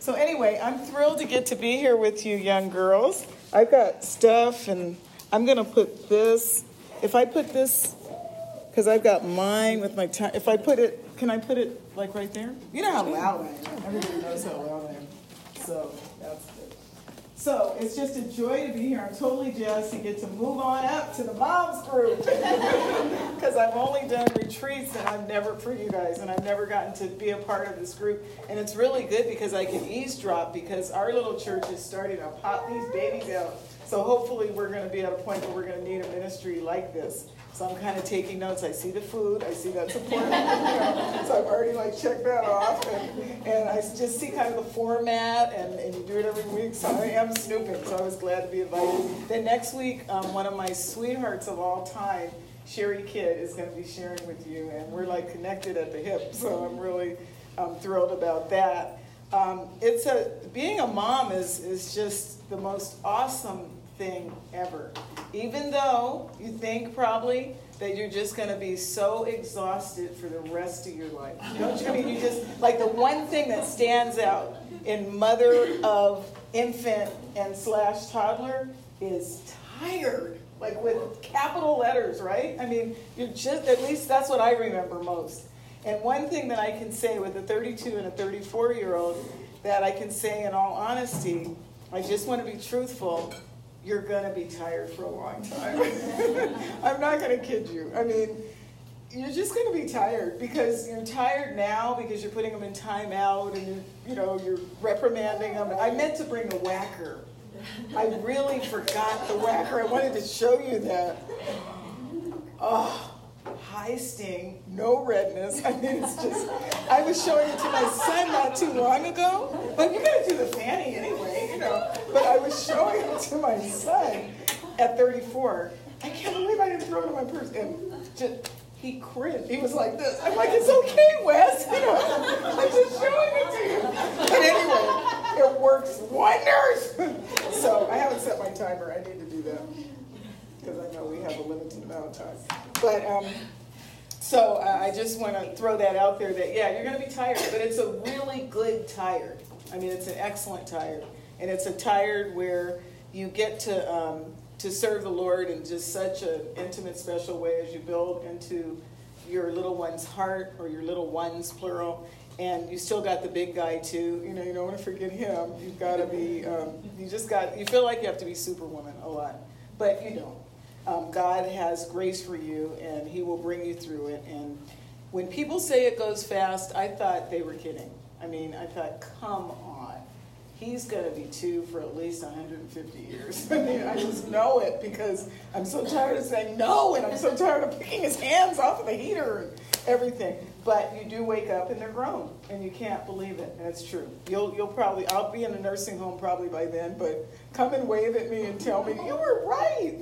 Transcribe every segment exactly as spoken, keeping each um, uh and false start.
So anyway, I'm thrilled to get to be here with you young girls. I've got stuff, and I'm going to put this, if I put this, because I've got mine with my time, if I put it, can I put it like right there? You know how loud I am. Everybody knows how loud I am. So that's good. So it's just a joy to be here. I'm totally jazzed to get to move on up to the moms group. Because I've only done retreats and I've never, for you guys, and I've never gotten to be a part of this group. And it's really good because I can eavesdrop because our little church is starting to pop these babies out. So hopefully we're going to be at a point where we're going to need a ministry like this. So I'm kind of taking notes. I see the food. I see that's important. You know, so I've already like checked that off. And, and I just see kind of the format, and, and you do it every week. So I am snooping. So I was glad to be invited. Then next week, um, one of my sweethearts of all time, Sherry Kidd, is going to be sharing with you. And we're like connected at the hip. So I'm really um, thrilled about that. Um, it's a being a mom is is just the most awesome thing ever. Even though you think probably that you're just going to be so exhausted for the rest of your life. Don't you? I mean, you just, like the one thing that stands out in mother of infant and slash toddler is tired. Like with capital letters, right? I mean, you're just, at least that's what I remember most. And one thing that I can say with a thirty-two and a thirty-four-year-old that I can say in all honesty, I just want to be truthful, you're going to be tired for a long time. I'm not going to kid you. I mean, you're just going to be tired because you're tired now because you're putting them in timeout and you're, you know, you're reprimanding them. I meant to bring a whacker. I really forgot the whacker. I wanted to show you that. Oh. High sting, no redness. I mean, it's just, I was showing it to my son not too long ago. But you gotta do the fanny anyway, you know. But I was showing it to my son at thirty-four. I can't believe I didn't throw it in my purse. And just, he cringed. He was like this. I'm like, it's okay, Wes. You know, I'm just showing it to you. But anyway, it works wonders. So I haven't set my timer. I need to do that. Because I know we have a limited amount of time. But, um, so uh, I just want to throw that out there that, yeah, you're going to be tired, but it's a really good tired. I mean, it's an excellent tired. And it's a tired where you get to um, to serve the Lord in just such an intimate, special way as you build into your little one's heart, or your little ones, plural. And you still got the big guy, too. You know, you don't want to forget him. You've got to be, um, you just got, you feel like you have to be Superwoman a lot. But you don't. Um, God has grace for you, and he will bring you through it. And when people say it goes fast, I thought they were kidding. I mean, I thought, come on. He's going to be two for at least one hundred fifty years. I mean, I just know it because I'm so tired of saying no, and I'm so tired of picking his hands off of the heater and everything. But you do wake up and they're grown, and you can't believe it, and it's true. You'll you'll probably, I'll be in a nursing home probably by then, but come and wave at me and tell me, you were right.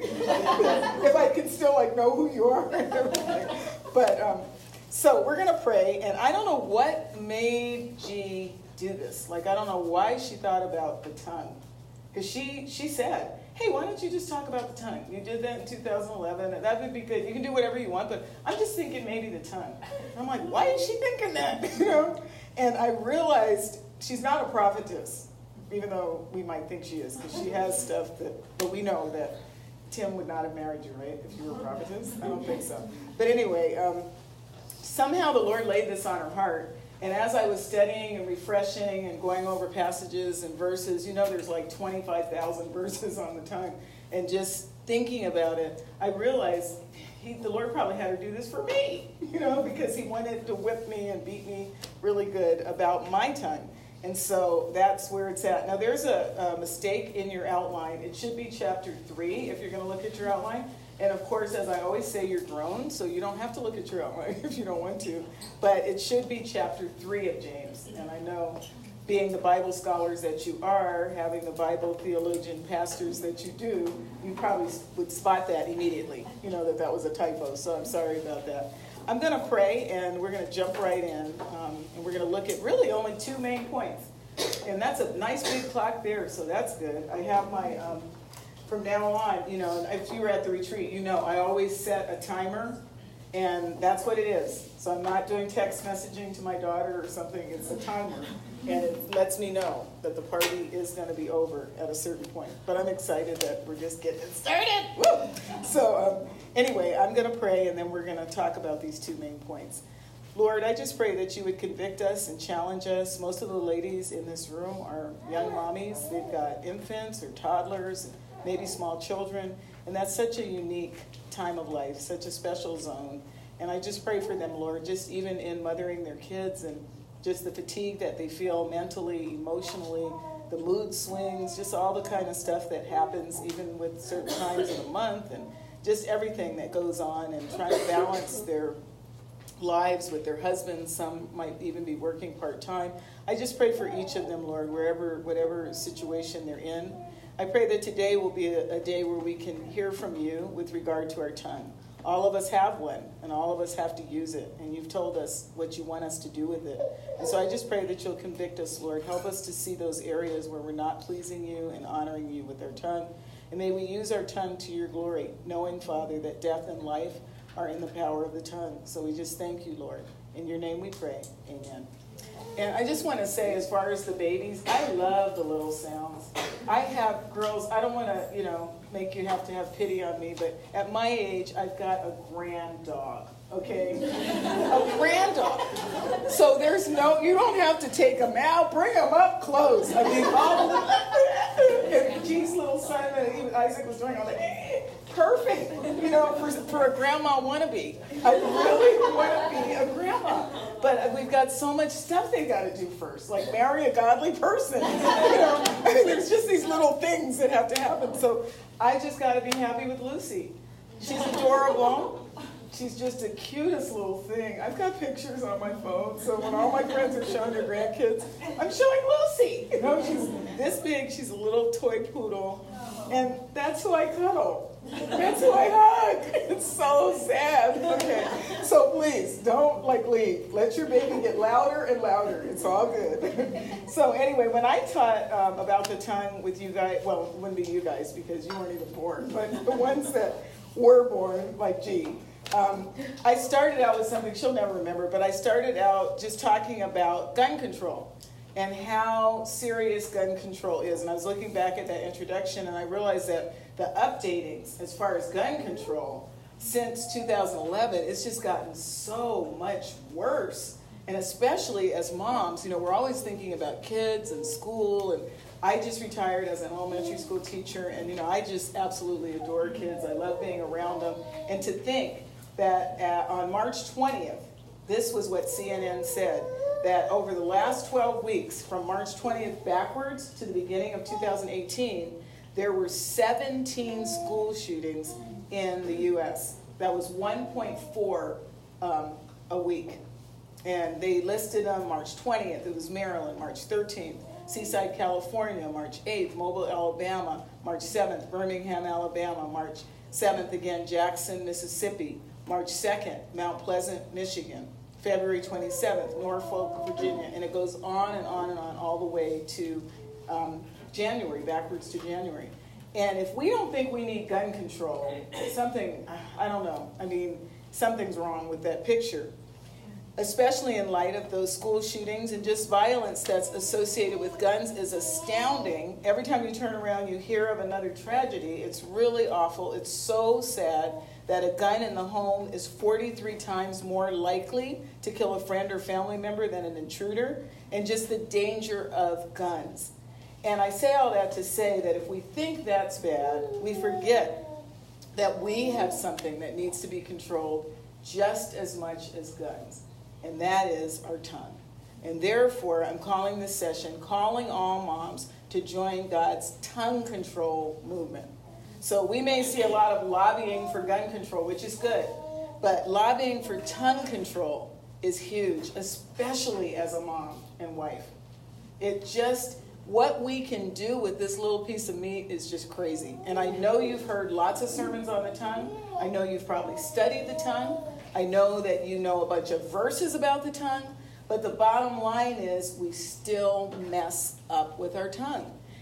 If I can still like know who you are and everything. But, um, so we're going to pray, and I don't know what made G do this. Like, I don't know why she thought about the tongue. Because she, she said, hey, why don't you just talk about the tongue? You did that in two thousand eleven, and that would be good. You can do whatever you want, but I'm just thinking maybe the tongue. And I'm like, why is she thinking that? You know? And I realized she's not a prophetess, even though we might think she is, because she has stuff that, but we know that Tim would not have married you, right, if you were a prophetess? I don't think so. But anyway, um, somehow the Lord laid this on her heart. And as I was studying and refreshing and going over passages and verses, you know there's like twenty-five thousand verses on the tongue, and just thinking about it, I realized he, the Lord probably had her do this for me, you know, because he wanted to whip me and beat me really good about my tongue. And so that's where it's at. Now there's a, a mistake in your outline. It should be chapter three if you're going to look at your outline. And of course, as I always say, you're grown, so you don't have to look at your outline if you don't want to. But it should be chapter three of James. And I know, being the Bible scholars that you are, having the Bible theologian pastors that you do, you probably would spot that immediately, you know, that that was a typo. So I'm sorry about that. I'm going to pray, and we're going to jump right in. Um, and we're going to look at really only two main points. And that's a nice big clock there, so that's good. I have my... Um, From now on, you know, if you were at the retreat, you know, I always set a timer And that's what it is. So I'm not doing text messaging to my daughter or something. It's a timer. And it lets me know that the party is going to be over at a certain point. But I'm excited that we're just getting started. Woo! So um, anyway, I'm going to pray, and then we're going to talk about these two main points. Lord, I just pray that you would convict us and challenge us. Most of the ladies in this room are young mommies. They've got infants or toddlers, maybe small children. And that's such a unique time of life, such a special zone. And I just pray for them, Lord, just even in mothering their kids and just the fatigue that they feel mentally, emotionally, the mood swings, just all the kind of stuff that happens even with certain times of the month and just everything that goes on and trying to balance their lives with their husbands. Some might even be working part-time. I just pray for each of them, Lord, wherever, whatever situation they're in. I pray that today will be a, a day where we can hear from you with regard to our tongue. All of us have one, and all of us have to use it. And you've told us what you want us to do with it. And so I just pray that you'll convict us, Lord. Help us to see those areas where we're not pleasing you and honoring you with our tongue. And may we use our tongue to your glory, knowing, Father, that death and life are in the power of the tongue. So we just thank you, Lord. In your name we pray. Amen. And I just want to say, as far as the babies, I love the little sounds. I have girls, I don't want to, you know, make you have to have pity on me, but at my age, I've got a grand dog, okay? A grand dog. So there's no, you don't have to take them out, bring them up close. I mean, all of them, and G's little son, even Isaac was doing all that. Perfect, you know, for, for a grandma wannabe. I really want to be a grandma. But we've got so much stuff they got to do first, like marry a godly person. You know, I mean, there's just these little things that have to happen. So I just got to be happy with Lucy. She's adorable. She's just the cutest little thing. I've got pictures on my phone, so when all my friends are showing their grandkids, I'm showing Lucy. You know, she's this big. She's a little toy poodle, and that's who I cuddle. That's who I hug. It's so sad. Okay, so please don't like leave. Let your baby get louder and louder. It's all good. So anyway, when I taught um, about the tongue with you guys, well, it wouldn't be you guys because you weren't even born, but the ones that were born, like G. Um, I started out with something she'll never remember, but I started out just talking about gun control and how serious gun control is. And I was looking back at that introduction, and I realized that the updatings as far as gun control since two thousand eleven, it's just gotten so much worse. And especially as moms, you know, we're always thinking about kids and school. And I just retired as an elementary school teacher, and, you know, I just absolutely adore kids. I love being around them. And to think that uh, on March twentieth, this was what C N N said, that over the last twelve weeks, from March twentieth backwards to the beginning of two thousand eighteen, there were seventeen school shootings in the U S That was one point four um, a week. And they listed them March twentieth. It was Maryland, March thirteenth. Seaside, California, March eighth. Mobile, Alabama, March seventh. Birmingham, Alabama, March seventh again. Jackson, Mississippi, March second. Mount Pleasant, Michigan. February twenty-seventh, Norfolk, Virginia. And it goes on and on and on all the way to um, January, backwards to January. And if we don't think we need gun control, something, I don't know, I mean, something's wrong with that picture. Especially in light of those school shootings, and just violence that's associated with guns is astounding. Every time you turn around, you hear of another tragedy. It's really awful. It's so sad that a gun in the home is forty-three times more likely to kill a friend or family member than an intruder, and just the danger of guns. And I say all that to say that if we think that's bad, we forget that we have something that needs to be controlled just as much as guns, and that is our tongue. And therefore, I'm calling this session, calling all moms to join God's tongue control movement. So we may see a lot of lobbying for gun control, which is good, but lobbying for tongue control is huge, especially as a mom and wife. It just... What we can do with this little piece of meat is just crazy. And I know you've heard lots of sermons on the tongue. I know you've probably studied the tongue. I know that you know a bunch of verses about the tongue. But the bottom line is we still mess up with our tongue.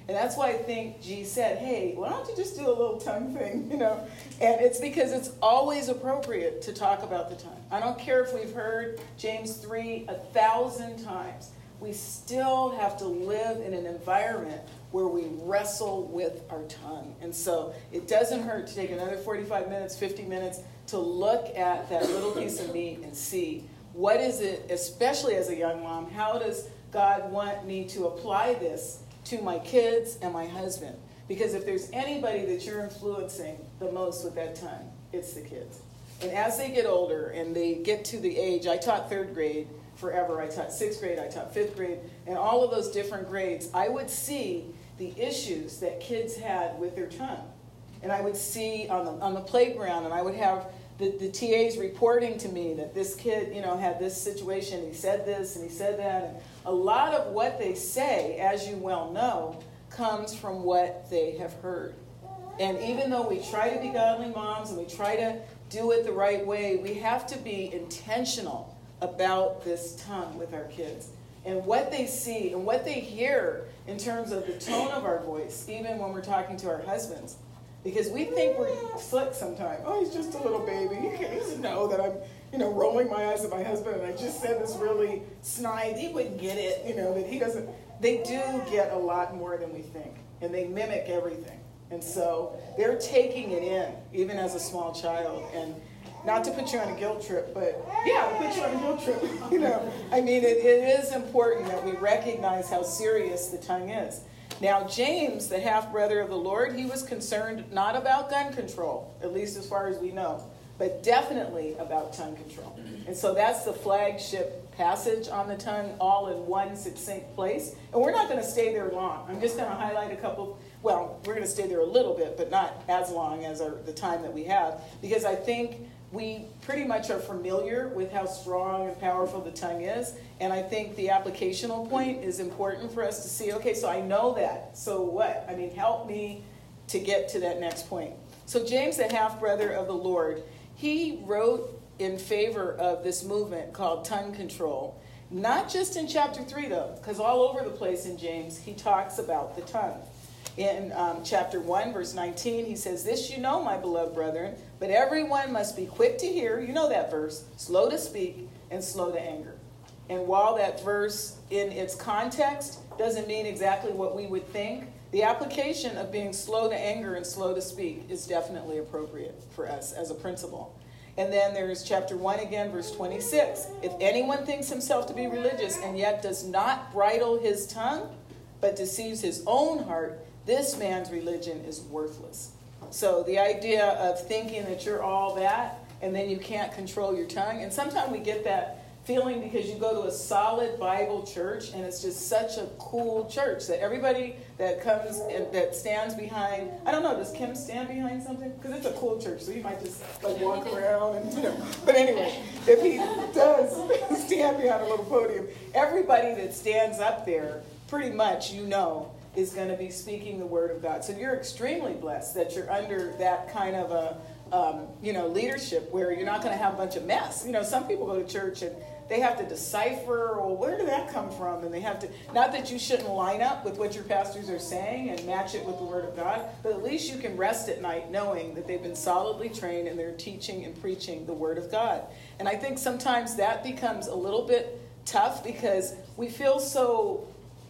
And that's why I think G said, hey, why don't you just do a little tongue thing, you know? And it's because it's always appropriate to talk about the tongue. I don't care if we've heard James three a thousand times. We still have to live in an environment where we wrestle with our tongue. And so it doesn't hurt to take another forty-five minutes, fifty minutes to look at that little piece of meat and see what is it, especially as a young mom, how does God want me to apply this to my kids and my husband? Because if there's anybody that you're influencing the most with that tongue, it's the kids. And as they get older and they get to the age, I taught third grade forever, I taught sixth grade, I taught fifth grade, and all of those different grades, I would see the issues that kids had with their tongue. And I would see on the, on the playground, and I would have the, the T As reporting to me that this kid, you know, had this situation, he said this and he said that. And a lot of what they say, as you well know, comes from what they have heard. And even though we try to be godly moms and we try to do it the right way, we have to be intentional about this tongue with our kids. And what they see and what they hear in terms of the tone of our voice, even when we're talking to our husbands. Because we think we're slick sometimes. Oh, he's just a little baby. He doesn't know that I'm, you know, rolling my eyes at my husband and I just said this really snide. He wouldn't get it, you know, that he doesn't. They do get a lot more than we think. And they mimic everything. And so they're taking it in, even as a small child. And not to put you on a guilt trip, but yeah, to put you on a guilt trip. You know, I mean, it, it is important that we recognize how serious the tongue is. Now, James, the half-brother of the Lord, he was concerned not about gun control, at least as far as we know, but definitely about tongue control. And so that's the flagship passage on the tongue, all in one succinct place. And we're not going to stay there long. I'm just going to highlight a couple. Well, we're going to stay there a little bit, but not as long as our, the time that we have, because I think we pretty much are familiar with how strong and powerful the tongue is. And I think the applicational point is important for us to see, okay, so I know that. So what? I mean, help me to get to that next point. So James, the half-brother of the Lord, he wrote in favor of this movement called tongue control. Not just in chapter three, though, because all over the place in James, he talks about the tongue. In um, chapter one, verse nineteen, he says, "This you know, my beloved brethren, but everyone must be quick to hear," you know that verse, "slow to speak, and slow to anger." And while that verse in its context doesn't mean exactly what we would think, the application of being slow to anger and slow to speak is definitely appropriate for us as a principle. And then there's chapter one again, verse twenty-six. "If anyone thinks himself to be religious and yet does not bridle his tongue, but deceives his own heart, this man's religion is worthless." So the idea of thinking that you're all that and then you can't control your tongue. And sometimes we get that feeling because you go to a solid Bible church and it's just such a cool church that everybody that comes and that stands behind, I don't know, does Kim stand behind something? Because it's a cool church, so you might just like walk around and, you know. But anyway, if he does stand behind a little podium, everybody that stands up there, pretty much, you know, is going to be speaking the word of God. So you're extremely blessed that you're under that kind of a, um, you know, leadership where you're not going to have a bunch of mess. You know, some people go to church and they have to decipher, well, where did that come from? And they have to, not that you shouldn't line up with what your pastors are saying and match it with the word of God, but at least you can rest at night knowing that they've been solidly trained and they're teaching and preaching the word of God. And I think sometimes that becomes a little bit tough because we feel so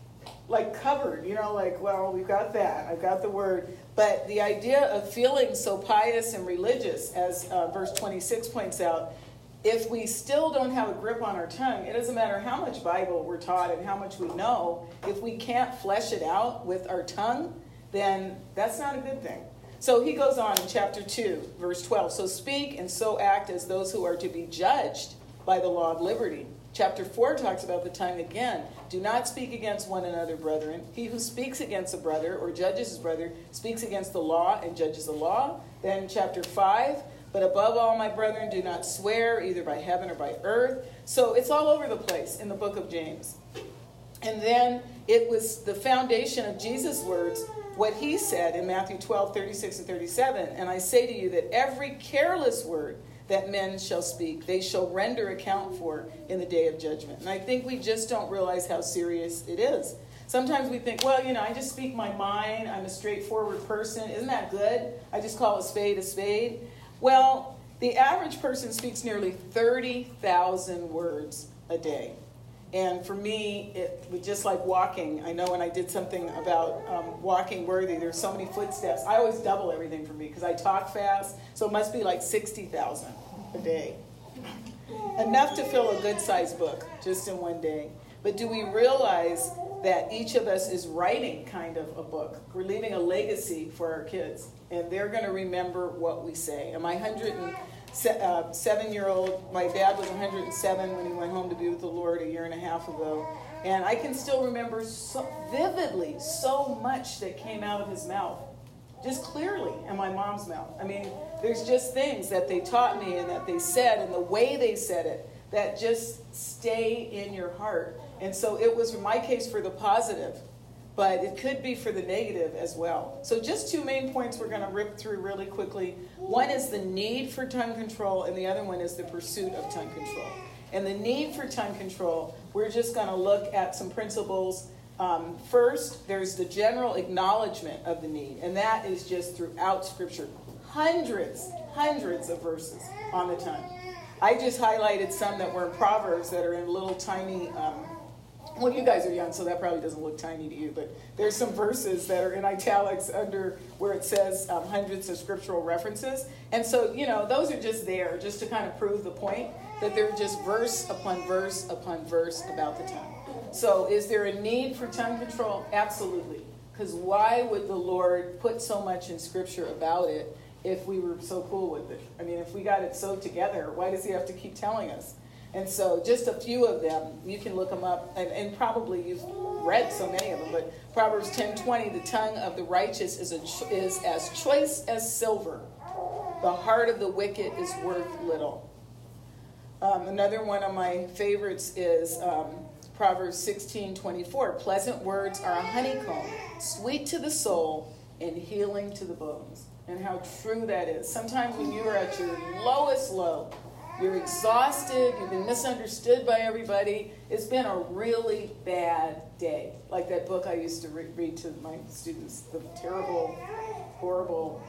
like covered, you know, like, well, we've got that, I've got the word. But the idea of feeling so pious and religious, as uh, verse twenty-six points out, if we still don't have a grip on our tongue, it doesn't matter how much Bible we're taught and how much we know, if we can't flesh it out with our tongue, then that's not a good thing. So he goes on in chapter two, verse twelve, "So speak and so act as those who are to be judged by the law of liberty." Chapter four talks about the tongue again. "Do not speak against one another, brethren. He who speaks against a brother or judges his brother speaks against the law and judges the law." Then chapter five, "But above all, my brethren, do not swear either by heaven or by earth." So it's all over the place in the book of James. And then it was the foundation of Jesus' words, what he said in Matthew twelve, thirty-six and thirty-seven. "And I say to you that every careless word that men shall speak, they shall render account for in the day of judgment." And I think we just don't realize how serious it is. Sometimes we think, well, you know, I just speak my mind. I'm a straightforward person. Isn't that good? I just call a spade a spade. Well, the average person speaks nearly thirty thousand words a day. And for me, it was just like walking. I know when I did something about um, walking worthy, there's so many footsteps. I always double everything for me because I talk fast. So it must be like sixty thousand a day. Enough to fill a good-sized book just in one day. But do we realize that each of us is writing kind of a book? We're leaving a legacy for our kids, and they're going to remember what we say. And my one hundred seven-year-old, my dad was one hundred seven when he went home to be with the Lord a year and a half ago. And I can still remember so vividly so much that came out of his mouth, just clearly, in my mom's mouth. I mean, there's just things that they taught me and that they said and the way they said it that just stay in your heart. And so it was, in my case, for the positive, but it could be for the negative as well. So just two main points we're going to rip through really quickly. One is the need for tongue control, and the other one is the pursuit of tongue control. And the need for tongue control, we're just going to look at some principles. Um, first, there's the general acknowledgement of the need, and that is just throughout Scripture. Hundreds, hundreds of verses on the tongue. I just highlighted some that were in Proverbs that are in little tiny, um, well, you guys are young, so that probably doesn't look tiny to you, but there's some verses that are in italics under where it says um, hundreds of scriptural references. And so, you know, those are just there just to kind of prove the point that they're just verse upon verse upon verse about the tongue. So is there a need for tongue control? Absolutely. Because why would the Lord put so much in Scripture about it if we were so cool with it? I mean, if we got it so together, why does he have to keep telling us? And so just a few of them, you can look them up, and, and probably you've read so many of them, but Proverbs ten twenty, the tongue of the righteous is, a cho- is as choice as silver. The heart of the wicked is worth little. Um, another one of my favorites is um, Proverbs sixteen twenty-four. Pleasant words are a honeycomb, sweet to the soul and healing to the bones. And how true that is. Sometimes when you are at your lowest low, you're exhausted, you've been misunderstood by everybody, it's been a really bad day. Like that book I used to re- read to my students, The Terrible, Horrible,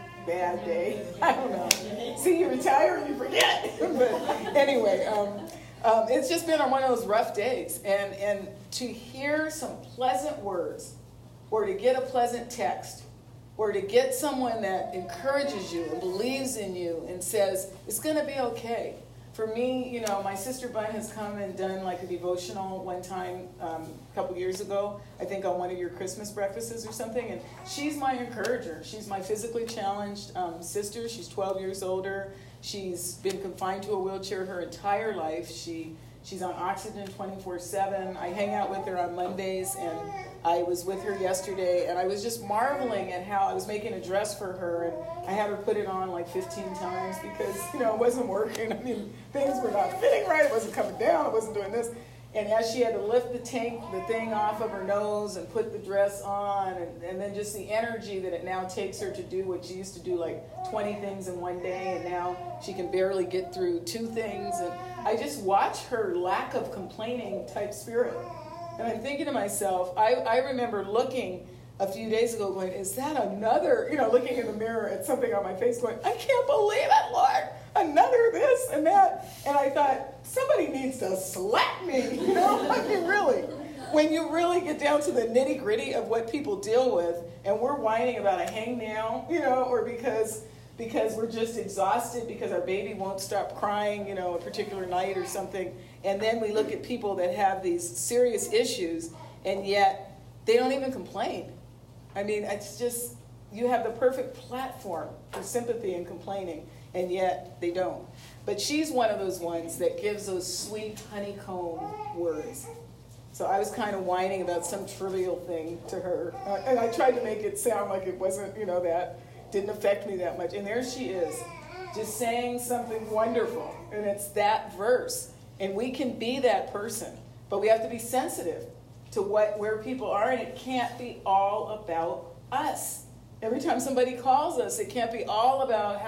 Bad Day. I don't know. See, you retire and you forget. But anyway, um, um, it's just been on one of those rough days. And, and to hear some pleasant words, or to get a pleasant text, or to get someone that encourages you and believes in you and says, it's going to be okay. For me, you know, my sister Bun has come and done like a devotional one time um, a couple years ago, I think on one of your Christmas breakfasts or something, and she's my encourager. She's my physically challenged um, sister. She's twelve years older. She's been confined to a wheelchair her entire life. She She's on oxygen twenty-four seven. I hang out with her on Mondays, and I was with her yesterday, and I was just marveling at how I was making a dress for her, and I had her put it on like fifteen times because, you know, it wasn't working. I mean, things were not fitting right. It wasn't coming down. It wasn't doing this. And as she had to lift the tank, the thing off of her nose and put the dress on, and, and then just the energy that it now takes her to do what she used to do like twenty things in one day, and now she can barely get through two things. And I just watch her lack of complaining type spirit. And I'm thinking to myself, I, I remember looking a few days ago going, is that another, you know, looking in the mirror at something on my face going, I can't believe it, Lord, another this and that. And I thought, somebody needs to slap me, you know? I mean, really. When you really get down to the nitty gritty of what people deal with, and we're whining about a hangnail, you know, or because because we're just exhausted because our baby won't stop crying, you know, a particular night or something. And then we look at people that have these serious issues, and yet they don't even complain. I mean, it's just, you have the perfect platform for sympathy and complaining, and yet they don't. But she's one of those ones that gives those sweet honeycomb words. So I was kind of whining about some trivial thing to her. Uh, and I tried to make it sound like it wasn't, you know, that didn't affect me that much. And there she is, just saying something wonderful. And it's that verse. And we can be that person. But we have to be sensitive to what where people are. And it can't be all about us. Every time somebody calls us, it can't be all about how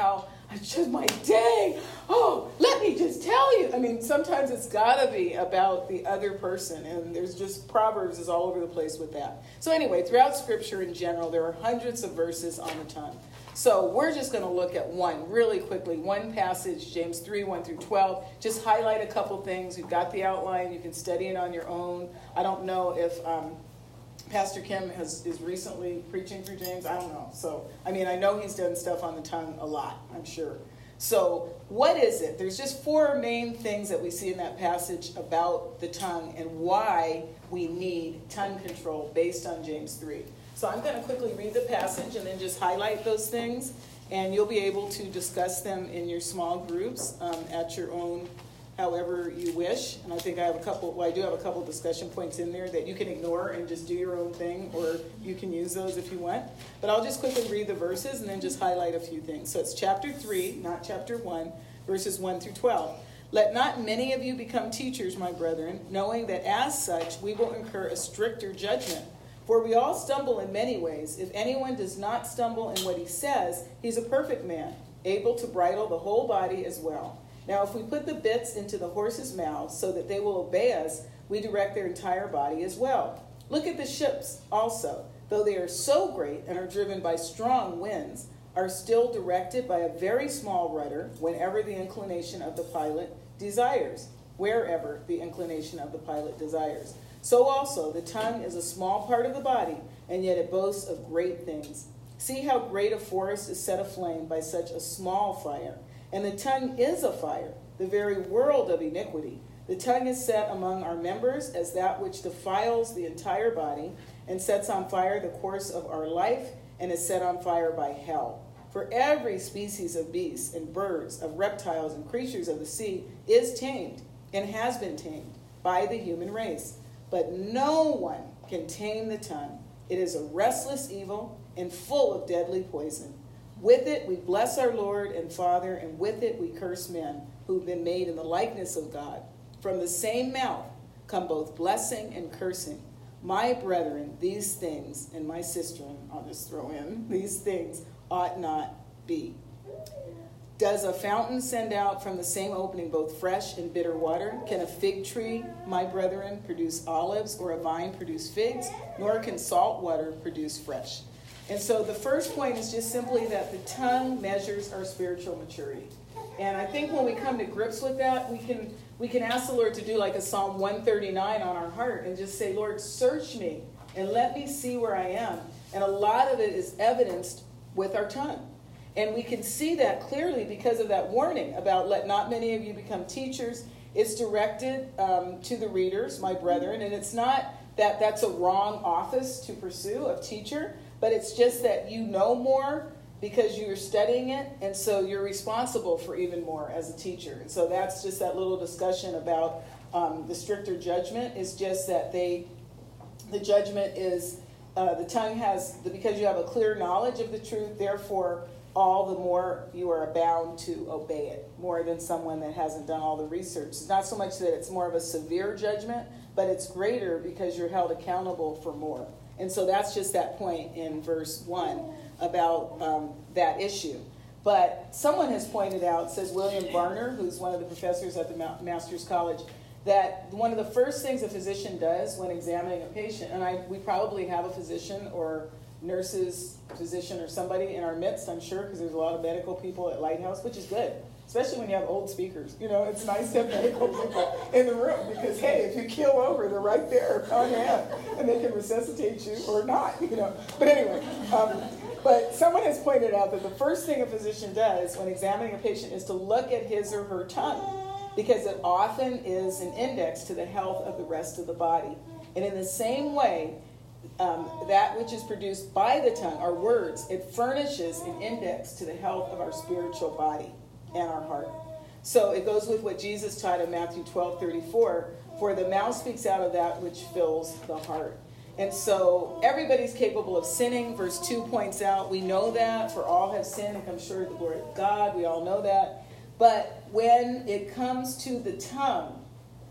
I just, my day, oh, let me just tell you. I mean, sometimes it's got to be about the other person, and there's just, Proverbs is all over the place with that. So anyway, throughout Scripture in general, there are hundreds of verses on the tongue. So we're just going to look at one really quickly, one passage, James three, one through twelve. Just highlight a couple things. You've got the outline. You can study it on your own. I don't know if um, Pastor Kim has is recently preaching through James. I don't know. So, I mean, I know he's done stuff on the tongue a lot, I'm sure. So what is it? There's just four main things that we see in that passage about the tongue and why we need tongue control based on James three. So I'm going to quickly read the passage and then just highlight those things, and you'll be able to discuss them in your small groups um, at your own, however you wish. And I think I have a couple, well, I do have a couple discussion points in there that you can ignore and just do your own thing, or you can use those if you want. But I'll just quickly read the verses and then just highlight a few things. So it's chapter three, not chapter one, verses one through twelve. Let not many of you become teachers, my brethren, knowing that as such we will incur a stricter judgment. For we all stumble in many ways. If anyone does not stumble in what he says, he's a perfect man, able to bridle the whole body as well. Now, if we put the bits into the horses' mouths so that they will obey us, we direct their entire body as well. Look at the ships also. Though they are so great and are driven by strong winds, are still directed by a very small rudder whenever the inclination of the pilot desires, wherever the inclination of the pilot desires. So also, the tongue is a small part of the body, and yet it boasts of great things. See how great a forest is set aflame by such a small fire. And the tongue is a fire, the very world of iniquity. The tongue is set among our members as that which defiles the entire body, and sets on fire the course of our life, and is set on fire by hell. For every species of beasts and birds, of reptiles and creatures of the sea is tamed, and has been tamed, by the human race. But no one can tame the tongue. It is a restless evil and full of deadly poison. With it we bless our Lord and Father, and with it we curse men who've been made in the likeness of God. From the same mouth come both blessing and cursing. My brethren, these things, and my sister, I'll just throw in, these things ought not be. Does a fountain send out from the same opening both fresh and bitter water? Can a fig tree, my brethren, produce olives, or a vine produce figs? Nor can salt water produce fresh. And so the first point is just simply that the tongue measures our spiritual maturity. And I think when we come to grips with that, we can we can ask the Lord to do like a Psalm one thirty-nine on our heart and just say, Lord, search me and let me see where I am. And a lot of it is evidenced with our tongue. And we can see that clearly because of that warning about let not many of you become teachers. It's directed um, to the readers, my brethren, and it's not that that's a wrong office to pursue of teacher, but it's just that you know more because you're studying it, and so you're responsible for even more as a teacher. And so that's just that little discussion about um, the stricter judgment is just that they, the judgment is, uh, the tongue has, because you have a clear knowledge of the truth, therefore all the more you are bound to obey it, more than someone that hasn't done all the research. It's not so much that it's more of a severe judgment, but it's greater because you're held accountable for more. And so that's just that point in verse one about um, that issue. But someone has pointed out, says William Varner, who's one of the professors at the Master's College, that one of the first things a physician does when examining a patient, and I we probably have a physician or nurses, physician, or somebody in our midst, I'm sure, because there's a lot of medical people at Lighthouse, which is good, especially when you have old speakers. You know, it's nice to have medical people in the room because, hey, if you keel over, they're right there on hand, and they can resuscitate you or not, you know. But anyway, um, but someone has pointed out that the first thing a physician does when examining a patient is to look at his or her tongue, because it often is an index to the health of the rest of the body. And in the same way, Um, that which is produced by the tongue, our words, it furnishes an index to the health of our spiritual body and our heart. So it goes with what Jesus taught in Matthew twelve thirty-four, for the mouth speaks out of that which fills the heart. And so everybody's capable of sinning. Verse two points out, we know that, for all have sinned and come short of the glory of God. We all know that. But when it comes to the tongue,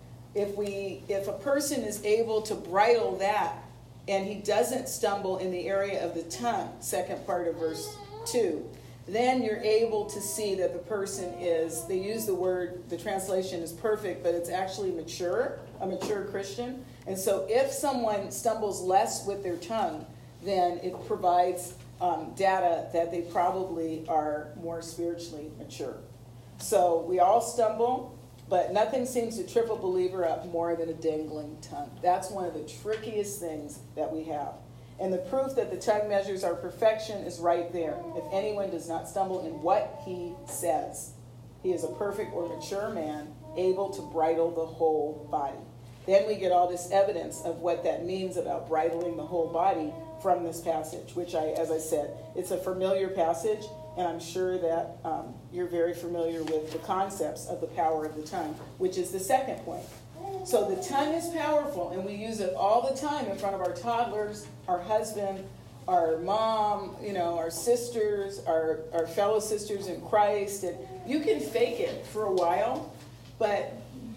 if we, if a person is able to bridle that, and he doesn't stumble in the area of the tongue, second part of verse two, then you're able to see that the person is, they use the word, the translation is perfect, but it's actually mature, a mature Christian. And so if someone stumbles less with their tongue, then it provides um, data that they probably are more spiritually mature. So we all stumble, but nothing seems to trip a believer up more than a dangling tongue. That's one of the trickiest things that we have. And the proof that the tongue measures our perfection is right there. If anyone does not stumble in what he says, he is a perfect or mature man, able to bridle the whole body. Then we get all this evidence of what that means about bridling the whole body from this passage, which I, as I said, it's a familiar passage, and I'm sure that um, you're very familiar with the concepts of the power of the tongue, which is the second point. So the tongue is powerful, and we use it all the time in front of our toddlers, our husband, our mom, you know, our sisters, our, our fellow sisters in Christ. And you can fake it for a while, but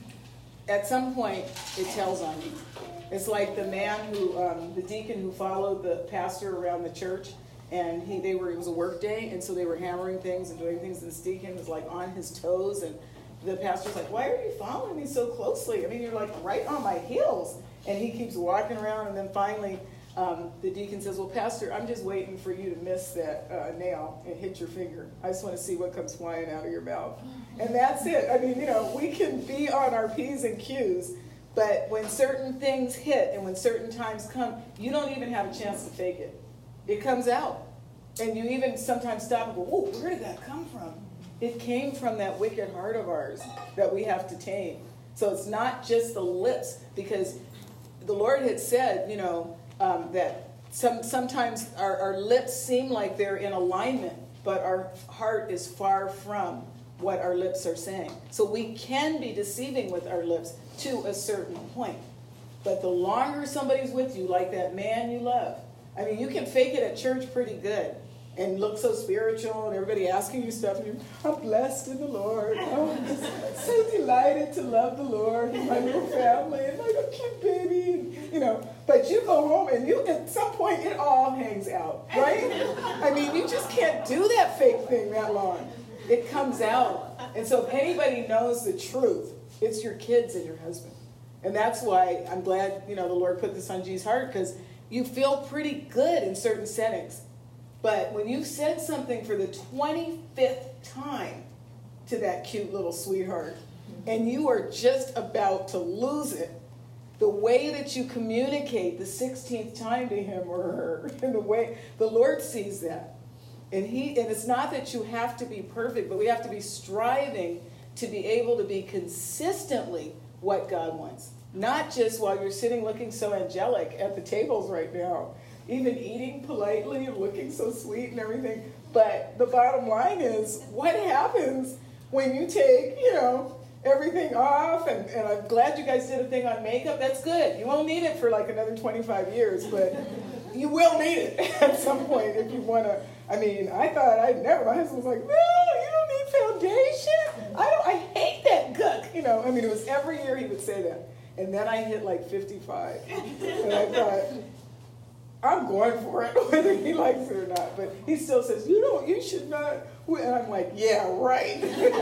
at some point it tells on you. It's like the man who, um, the deacon who followed the pastor around the church, and he, they were, it was a work day, and so they were hammering things and doing things, and this deacon was like on his toes, and the pastor's like, why are you following me so closely? I mean, you're like right on my heels. And he keeps walking around, and then finally um, the deacon says, well, Pastor, I'm just waiting for you to miss that uh, nail and hit your finger. I just want to see what comes flying out of your mouth. And that's it. I mean, you know, we can be on our P's and Q's, but when certain things hit and when certain times come, you don't even have a chance to fake it. It comes out. And you even sometimes stop and go, whoa, where did that come from? It came from that wicked heart of ours that we have to tame. So it's not just the lips, because the Lord had said, you know, um, that some sometimes our, our lips seem like they're in alignment, but our heart is far from what our lips are saying. So we can be deceiving with our lips to a certain point. But the longer somebody's with you, like that man you love, I mean, you can fake it at church pretty good and look so spiritual, and everybody asking you stuff, and you're, I'm blessed in the Lord. Oh, I'm just so delighted to love the Lord and my little family and my little cute baby, and, you know. But you go home, and you at some point it all hangs out, right? I mean, you just can't do that fake thing that long. It comes out. And so if anybody knows the truth, it's your kids and your husband. And that's why I'm glad, you know, the Lord put this on G's heart, because you feel pretty good in certain settings. But when you've said something for the twenty-fifth time to that cute little sweetheart, and you are just about to lose it, the way that you communicate the sixteenth time to him or her, and the way the Lord sees that. And he, and it's not that you have to be perfect, but we have to be striving to be able to be consistently what God wants. Not just while you're sitting looking so angelic at the tables right now, even eating politely and looking so sweet and everything. But the bottom line is, what happens when you take, you know, everything off? And, and I'm glad you guys did a thing on makeup. That's good. You won't need it for like another twenty-five years, but you will need it at some point if you want to. I mean, I thought I'd never. My husband was like, no, you don't need foundation. I don't. I hate that guck. You know, I mean, it was every year he would say that. And then I hit like fifty-five. And I thought, I'm going for it, whether he likes it or not. But he still says, you don't, you should not. And I'm like, yeah, right.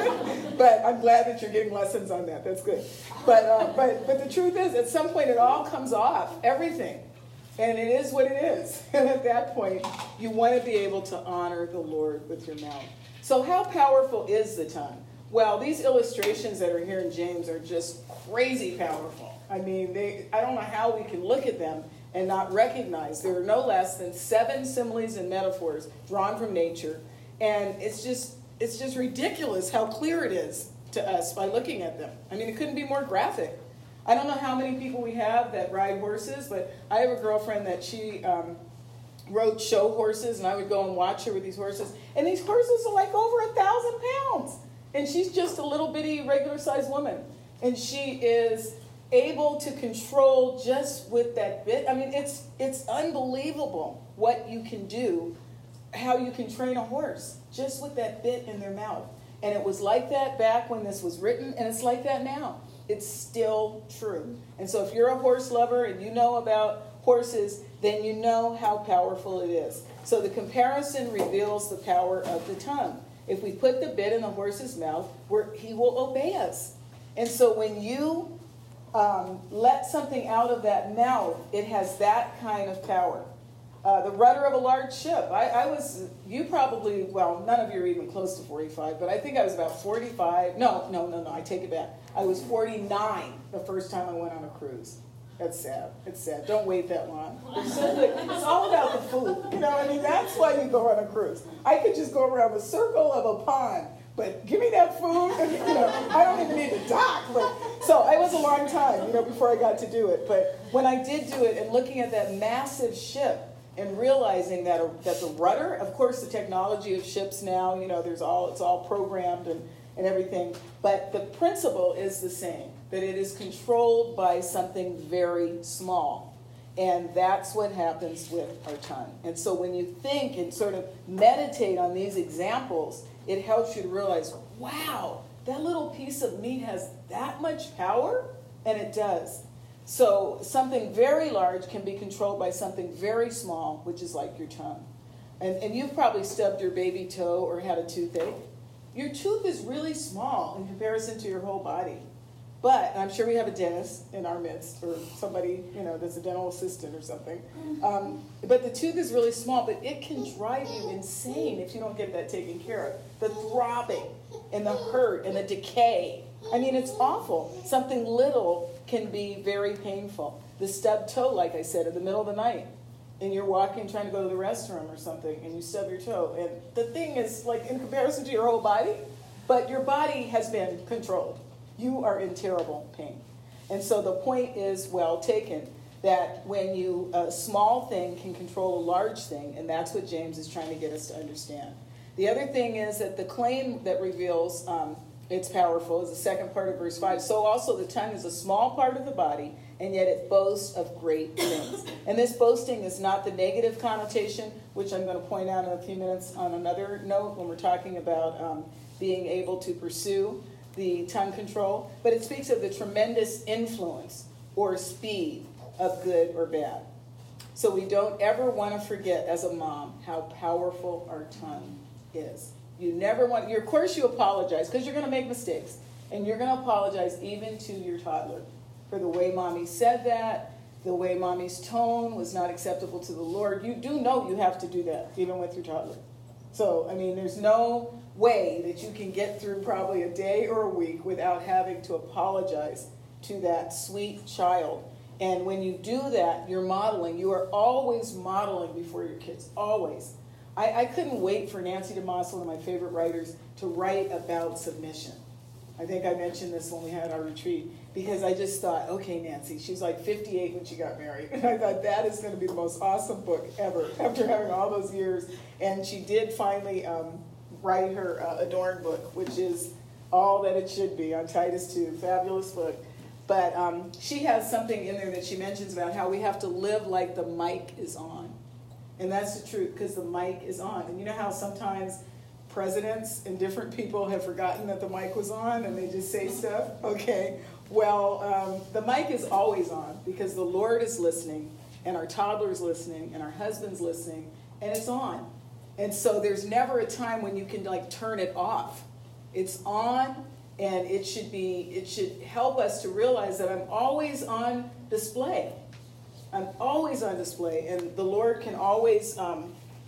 But I'm glad that you're getting lessons on that. That's good. But, uh, but, but the truth is, at some point, it all comes off, everything. And it is what it is. And at that point, you want to be able to honor the Lord with your mouth. So how powerful is the tongue? Well, these illustrations that are here in James are just crazy powerful. I mean, they, I don't know how we can look at them and not recognize there are no less than seven similes and metaphors drawn from nature. And it's just, it's just ridiculous how clear it is to us by looking at them. I mean, it couldn't be more graphic. I don't know how many people we have that ride horses, but I have a girlfriend that she um, rode show horses, and I would go and watch her with these horses. And these horses are like over a thousand pounds. And she's just a little bitty regular-sized woman. And she is able to control just with that bit. I mean, it's it's unbelievable what you can do, how you can train a horse just with that bit in their mouth. And it was like that back when this was written, and it's like that now. It's still true. And so if you're a horse lover and you know about horses, then you know how powerful it is. So the comparison reveals the power of the tongue. If we put the bit in the horse's mouth, we're, he will obey us. And so when you um, let something out of that mouth, it has that kind of power. Uh, the rudder of a large ship. I, I was, you probably, well, none of you are even close to forty-five, but I think I was about forty-five. No, no, no, no, I take it back. I was forty-nine the first time I went on a cruise. That's sad. It's sad. Don't wait that long. It's, so good. It's all about the food. You know, I mean, that's why you go on a cruise. I could just go around the circle of a pond, but give me that food, and, you know, I don't even need to dock. But, so it was a long time, you know, before I got to do it. But when I did do it and looking at that massive ship, and realizing that a, that the rudder, of course, the technology of ships now, you know, there's all it's all programmed and, and everything, but the principle is the same, that it is controlled by something very small. And that's what happens with our tongue. And so when you think and sort of meditate on these examples, it helps you to realize, wow, that little piece of meat has that much power? And it does. So something very large can be controlled by something very small, which is like your tongue. And, and you've probably stubbed your baby toe or had a toothache. Your tooth is really small in comparison to your whole body. But I'm sure we have a dentist in our midst, or somebody, you know, that's a dental assistant or something. Um, but the tooth is really small, but it can drive you insane if you don't get that taken care of. The throbbing and the hurt and the decay. I mean, it's awful. Something little can be very painful. The stubbed toe, like I said, in the middle of the night, and you're walking trying to go to the restroom or something, and you stub your toe. And the thing is, like, in comparison to your whole body, but your body has been controlled. You are in terrible pain. And so the point is well taken, that when you, a small thing can control a large thing, and that's what James is trying to get us to understand. The other thing is that the claim that reveals um, it's powerful is the second part of verse five. So also the tongue is a small part of the body, and yet it boasts of great things. And this boasting is not the negative connotation, which I'm going to point out in a few minutes on another note when we're talking about um, being able to pursue the tongue control, but it speaks of the tremendous influence or speed of good or bad. So we don't ever want to forget as a mom how powerful our tongue is. You never want, you, of course you apologize because you're going to make mistakes, and you're going to apologize even to your toddler for the way mommy said that, the way mommy's tone was not acceptable to the Lord. You do know you have to do that even with your toddler. So, I mean, there's no way that you can get through probably a day or a week without having to apologize to that sweet child. And when you do that, you're modeling. You are always modeling before your kids, always. I, I couldn't wait for Nancy DeMoss, one of my favorite writers, to write about submission. I think I mentioned this when we had our retreat, because I just thought, okay, Nancy, she was like fifty-eight when she got married. And I thought that is going to be the most awesome book ever after having all those years. And she did finally um, write her uh, Adorn book, which is all that it should be on Titus two. Fabulous book. But um, she has something in there that she mentions about how we have to live like the mic is on. And that's the truth, because the mic is on. And you know how sometimes presidents and different people have forgotten that the mic was on and they just say stuff? Okay. Well, um, the mic is always on because the Lord is listening, and our toddler's listening, and our husband's listening, and it's on. And so there's never a time when you can like turn it off. It's on, and it should be, it should help us to realize that I'm always on display. I'm always on display, and the Lord can always, um,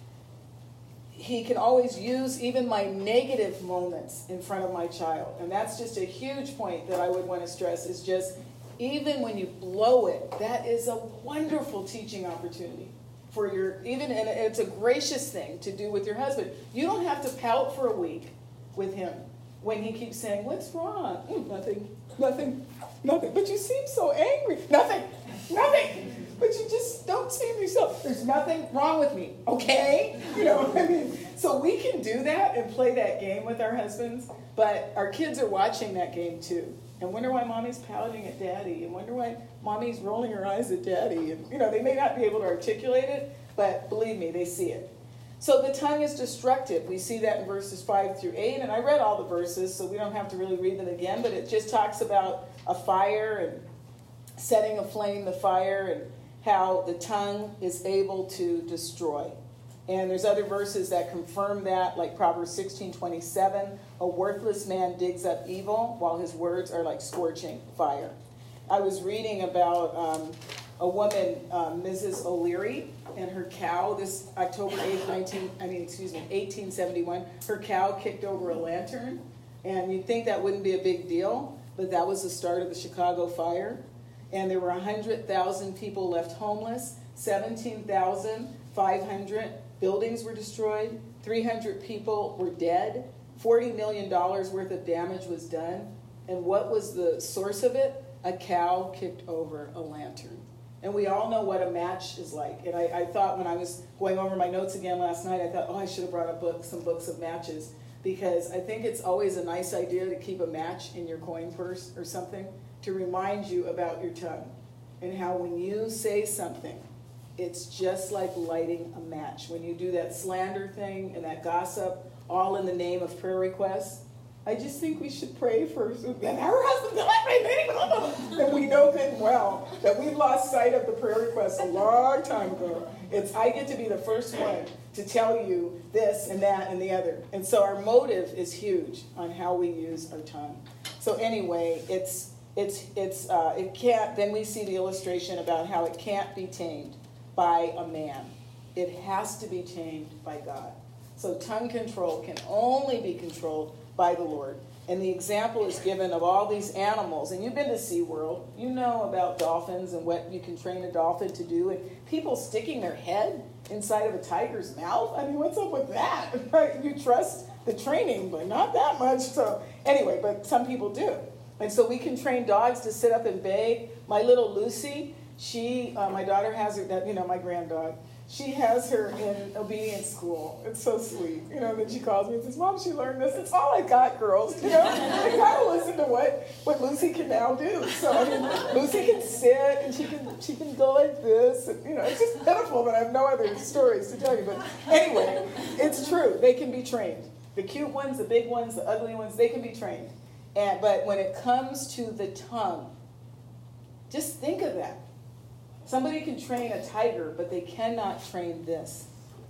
he can always use even my negative moments in front of my child. And that's just a huge point that I would want to stress, is just even when you blow it, that is a wonderful teaching opportunity for your, even, and it's a gracious thing to do with your husband. You don't have to pout for a week with him when he keeps saying, what's wrong? Mm, nothing, nothing, nothing. But you seem so angry. Nothing, nothing. But you just don't seem yourself. There's nothing wrong with me, okay? You know, I mean, so we can do that and play that game with our husbands, but our kids are watching that game too. And wonder why mommy's pouting at daddy, and wonder why mommy's rolling her eyes at daddy. And, you know, they may not be able to articulate it, but believe me, they see it. So the tongue is destructive. We see that in verses five through eight, and I read all the verses, so we don't have to really read them again, but it just talks about a fire and setting aflame the fire and how the tongue is able to destroy. And there's other verses that confirm that, like Proverbs sixteen twenty-seven, a worthless man digs up evil while his words are like scorching fire. I was reading about um, a woman, uh, Missus O'Leary, and her cow, this October eighth, nineteen, I mean, excuse me, eighteen seventy-one, her cow kicked over a lantern. And you'd think that wouldn't be a big deal, but that was the start of the Chicago fire. And there were one hundred thousand people left homeless, seventeen thousand five hundred buildings were destroyed, three hundred people were dead, forty million dollars worth of damage was done. And what was the source of it? A cow kicked over a lantern. And we all know what a match is like. And I, I thought when I was going over my notes again last night, I thought, oh, I should have brought a book, some books of matches, because I think it's always a nice idea to keep a match in your coin purse or something to remind you about your tongue and how when you say something, it's just like lighting a match. When you do that slander thing and that gossip, all in the name of prayer requests, I just think we should pray for, and her husband, and we know good and well that we've lost sight of the prayer requests a long time ago. It's, I get to be the first one to tell you this and that and the other. And so our motive is huge on how we use our tongue. So anyway, it's, it's, it's, uh, it can't, then we see the illustration about how it can't be tamed by a man. It has to be tamed by God. So tongue control can only be controlled by the Lord. And the example is given of all these animals. And you've been to SeaWorld. You know about dolphins and what you can train a dolphin to do. And people sticking their head inside of a tiger's mouth. I mean, what's up with that? Right? You trust the training, but not that much. So anyway, but some people do. And so we can train dogs to sit up and beg. My little Lucy, she, uh, my daughter has her, that you know, my granddog. She has her in obedience school. It's so sweet. You know, and then she calls me and says, Mom, she learned this. It's all I got, girls. You know, I got to listen to what, what Lucy can now do. So, I mean, Lucy can sit and she can she can go like this. And, you know, it's just pitiful that I have no other stories to tell you. But anyway, it's true. They can be trained. The cute ones, the big ones, the ugly ones, they can be trained. And but when it comes to the tongue, just think of that. Somebody can train a tiger, but they cannot train this.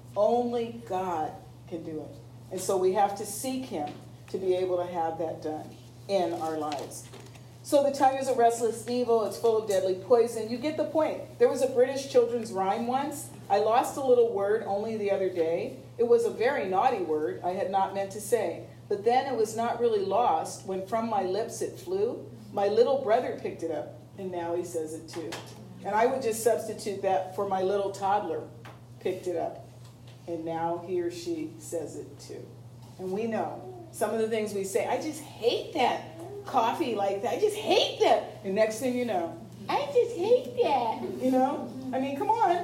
Only God can do it. And so we have to seek him to be able to have that done in our lives. So the tongue is a restless evil. It's full of deadly poison. You get the point. There was a British children's rhyme once. I lost a little word only the other day. It was a very naughty word I had not meant to say. But then it was not really lost when from my lips it flew. My little brother picked it up, and now he says it too. And I would just substitute that for my little toddler picked it up. And now he or she says it too. And we know some of the things we say, I just hate that coffee like that. I just hate that. And next thing you know, I just hate that. You know? I mean, come on.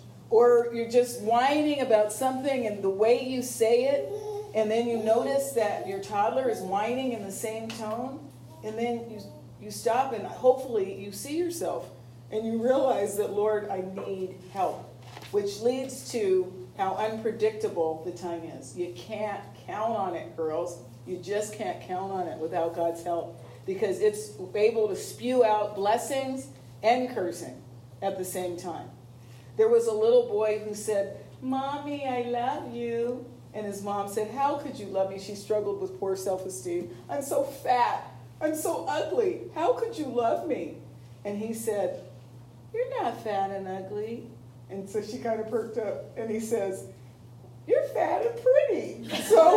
Or you're just whining about something and the way you say it, and then you notice that your toddler is whining in the same tone, and then you, you stop and hopefully you see yourself. And you realize that, Lord, I need help, which leads to how unpredictable the tongue is. You can't count on it, girls. You just can't count on it without God's help, because it's able to spew out blessings and cursing at the same time. There was a little boy who said, Mommy, I love you. And his mom said, how could you love me? She struggled with poor self-esteem. I'm so fat. I'm so ugly. How could you love me? And he said, you're not fat and ugly. And so she kind of perked up, and he says, you're fat and pretty. So,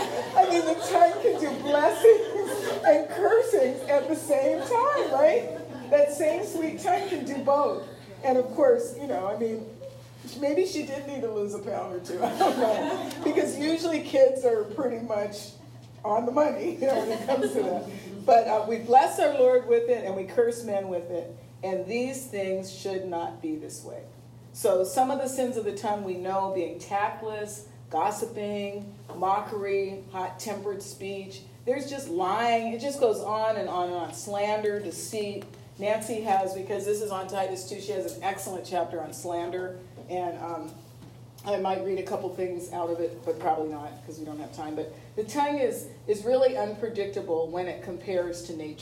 I mean, the tongue can do blessings and cursings at the same time, right? That same sweet tongue can do both. And of course, you know, I mean, maybe she did need to lose a pound or two. I don't know. Because usually kids are pretty much on the money, you know, when it comes to that. But uh, we bless our Lord with it, and we curse men with it. And these things should not be this way. So some of the sins of the tongue we know, being tactless, gossiping, mockery, hot-tempered speech. There's just lying. It just goes on and on and on. Slander, deceit. Nancy has, because this is on Titus two, she has an excellent chapter on slander. And um, I might read a couple things out of it, but probably not, because we don't have time. But the tongue is, is really unpredictable when it compares to nature.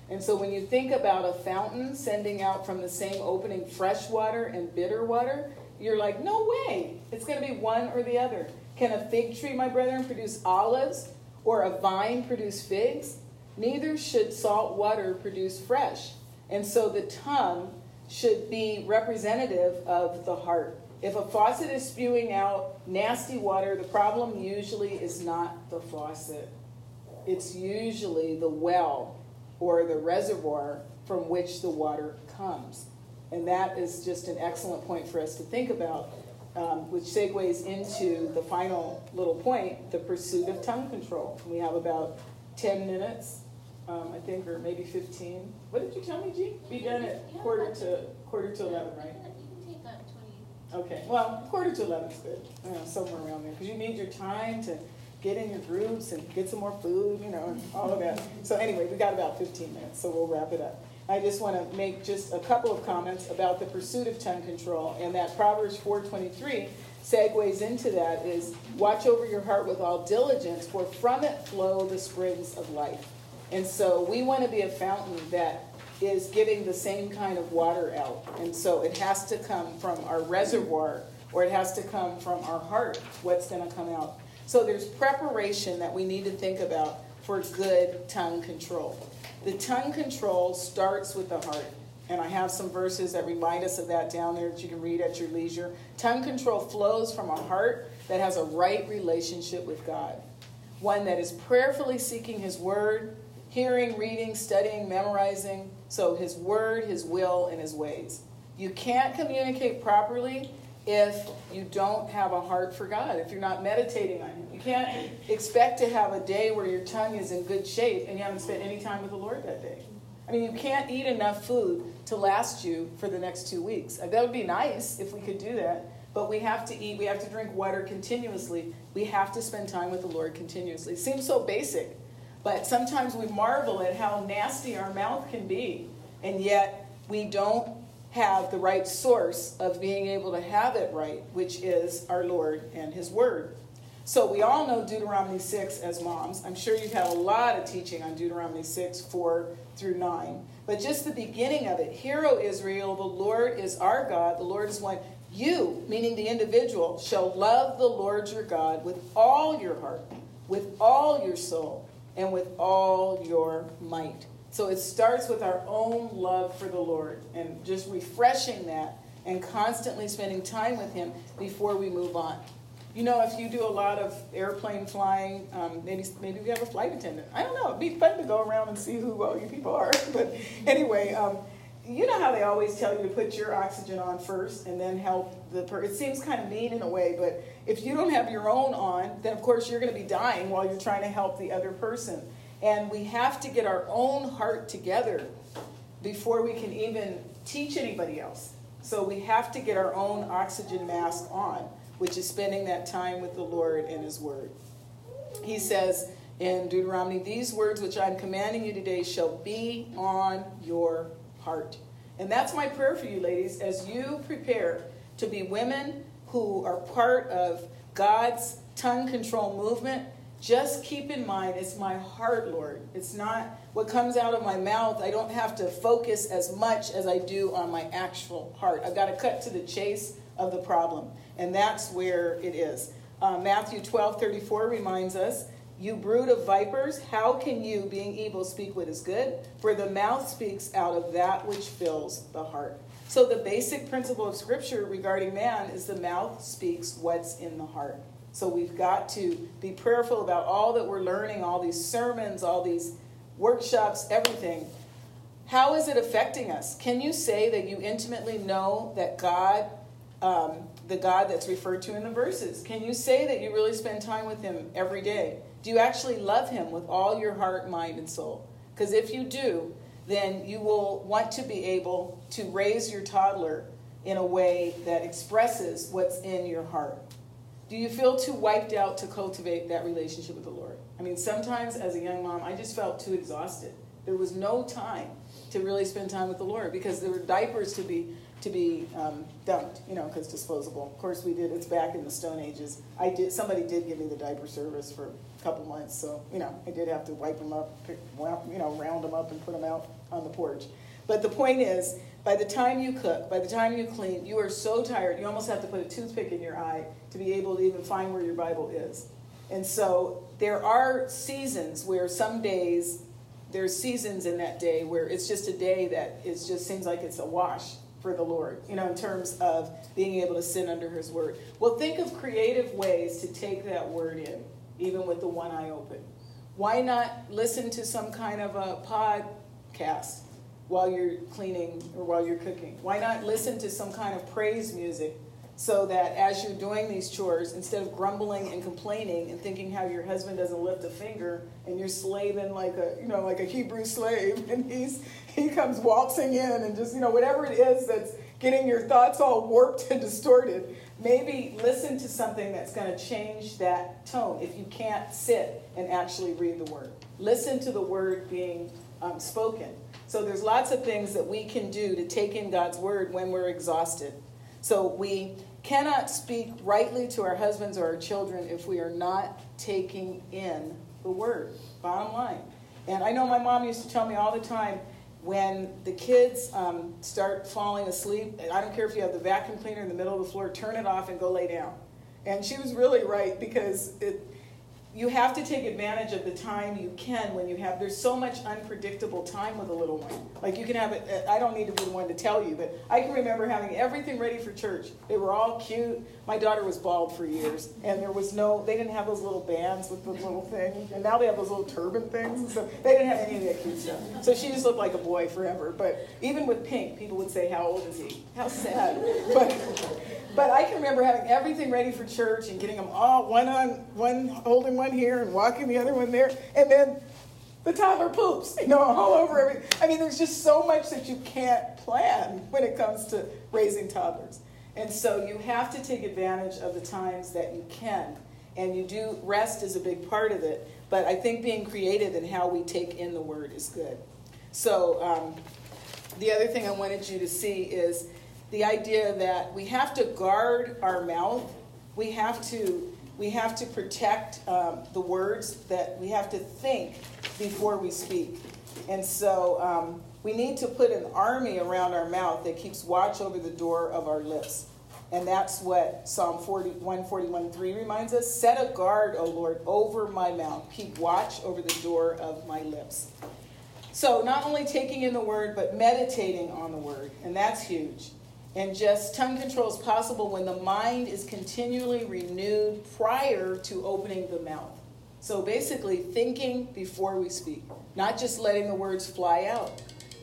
And so when you think about a fountain sending out from the same opening fresh water and bitter water, you're like, no way. It's going to be one or the other. Can a fig tree, my brethren, produce olives, or a vine produce figs? Neither should salt water produce fresh. And so the tongue should be representative of the heart. If a faucet is spewing out nasty water, the problem usually is not the faucet. It's usually the well or the reservoir from which the water comes. And that is just an excellent point for us to think about, um, which segues into the final little point, the pursuit of tongue control. We have about ten minutes, um, I think, or maybe fifteen. What did you tell me, G? Be done at quarter to quarter to eleven, right? You can take up twenty. Okay, well, quarter to eleven is good, you know, somewhere around there, because you need your time to get in your groups and get some more food, you know, and all of that. So anyway, we got about fifteen minutes, so we'll wrap it up. I just want to make just a couple of comments about the pursuit of tongue control, and that Proverbs four twenty-three segues into that is, watch over your heart with all diligence, for from it flow the springs of life. And so we want to be a fountain that is giving the same kind of water out. And so it has to come from our reservoir, or it has to come from our heart, what's going to come out. So there's preparation that we need to think about for good tongue control. The tongue control starts with the heart. And I have some verses that remind us of that down there that you can read at your leisure. Tongue control flows from a heart that has a right relationship with God. One that is prayerfully seeking his word, hearing, reading, studying, memorizing. So his word, his will, and his ways. You can't communicate properly if you don't have a heart for God, if you're not meditating on him. You can't expect to have a day where your tongue is in good shape and you haven't spent any time with the Lord that day. I mean, you can't eat enough food to last you for the next two weeks. That would be nice if we could do that, but we have to eat, we have to drink water continuously. We have to spend time with the Lord continuously. It seems so basic, but sometimes we marvel at how nasty our mouth can be, and yet we don't have the right source of being able to have it right, which is our Lord and his word. So we all know Deuteronomy six as moms. I'm sure you've had a lot of teaching on Deuteronomy six, four through nine. But just the beginning of it, hear, O Israel, the Lord is our God, the Lord is one. You, meaning the individual, shall love the Lord your God with all your heart, with all your soul, and with all your might. So it starts with our own love for the Lord and just refreshing that and constantly spending time with him before we move on. You know, if you do a lot of airplane flying, um, maybe maybe we have a flight attendant. I don't know. It'd be fun to go around and see who all you people are. But anyway, um, you know how they always tell you to put your oxygen on first and then help the person. It seems kind of mean in a way, but if you don't have your own on, then of course you're going to be dying while you're trying to help the other person. And we have to get our own heart together before we can even teach anybody else. So we have to get our own oxygen mask on, which is spending that time with the Lord and his word. He says in Deuteronomy, these words which I'm commanding you today shall be on your heart. And that's my prayer for you, ladies, as you prepare to be women who are part of God's tongue control movement. Just keep in mind, it's my heart, Lord. It's not what comes out of my mouth. I don't have to focus as much as I do on my actual heart. I've got to cut to the chase of the problem. And that's where it is. Uh, Matthew twelve thirty-four reminds us, you brood of vipers, how can you, being evil, speak what is good? For the mouth speaks out of that which fills the heart. So the basic principle of Scripture regarding man is the mouth speaks what's in the heart. So we've got to be prayerful about all that we're learning, all these sermons, all these workshops, everything. How is it affecting us? Can you say that you intimately know that God, um, the God that's referred to in the verses, can you say that you really spend time with him every day? Do you actually love him with all your heart, mind, and soul? Because if you do, then you will want to be able to raise your toddler in a way that expresses what's in your heart. Do you feel too wiped out to cultivate that relationship with the Lord? I mean, sometimes as a young mom, I just felt too exhausted. There was no time to really spend time with the Lord because there were diapers to be to be um, dumped, you know, because disposable. Of course, we did. It's back in the Stone Ages. I did. Somebody did give me the diaper service for a couple months, so you know, I did have to wipe them up, pick, you know, round them up and put them out on the porch. But the point is, by the time you cook, by the time you clean, you are so tired, you almost have to put a toothpick in your eye to be able to even find where your Bible is. And so there are seasons where some days, there's seasons in that day where it's just a day that it just seems like it's a wash for the Lord, you know, in terms of being able to sit under his word. Well, think of creative ways to take that word in, even with the one eye open. Why not listen to some kind of a podcast while you're cleaning or while you're cooking? Why not listen to some kind of praise music so that as you're doing these chores, instead of grumbling and complaining and thinking how your husband doesn't lift a finger and you're slaving like a, you know, like a Hebrew slave, and he's he comes waltzing in and just, you know, whatever it is that's getting your thoughts all warped and distorted, maybe listen to something that's going to change that tone if you can't sit and actually read the word. Listen to the word being um, spoken. So there's lots of things that we can do to take in God's word when we're exhausted. So we cannot speak rightly to our husbands or our children if we are not taking in the word, bottom line. And I know my mom used to tell me all the time, when the kids um, start falling asleep, I don't care if you have the vacuum cleaner in the middle of the floor, turn it off and go lay down. And she was really right, because it, you have to take advantage of the time you can when you have, there's so much unpredictable time with a little one. Like you can have it, I don't need to be the one to tell you, but I can remember having everything ready for church. They were all cute. My daughter was bald for years, and there was no, they didn't have those little bands with the little thing, and now they have those little turban things, and so they didn't have any of that cute stuff. So she just looked like a boy forever. But even with Pink, people would say, how old is he? How sad. But But I can remember having everything ready for church and getting them all, one on, one holding one here and walking the other one there. And then the toddler poops, you know, all over everything. I mean, there's just so much that you can't plan when it comes to raising toddlers. And so you have to take advantage of the times that you can. And you do, rest is a big part of it. But I think being creative in how we take in the word is good. So um, the other thing I wanted you to see is the idea that we have to guard our mouth. We have to we have to protect um, the words, that we have to think before we speak. And so um, we need to put an army around our mouth that keeps watch over the door of our lips. And that's what Psalm one forty-one three reminds us. Set a guard, O Lord, over my mouth. Keep watch over the door of my lips. So not only taking in the word, but meditating on the word. And that's huge. And just tongue control is possible when the mind is continually renewed prior to opening the mouth. So basically thinking before we speak, not just letting the words fly out.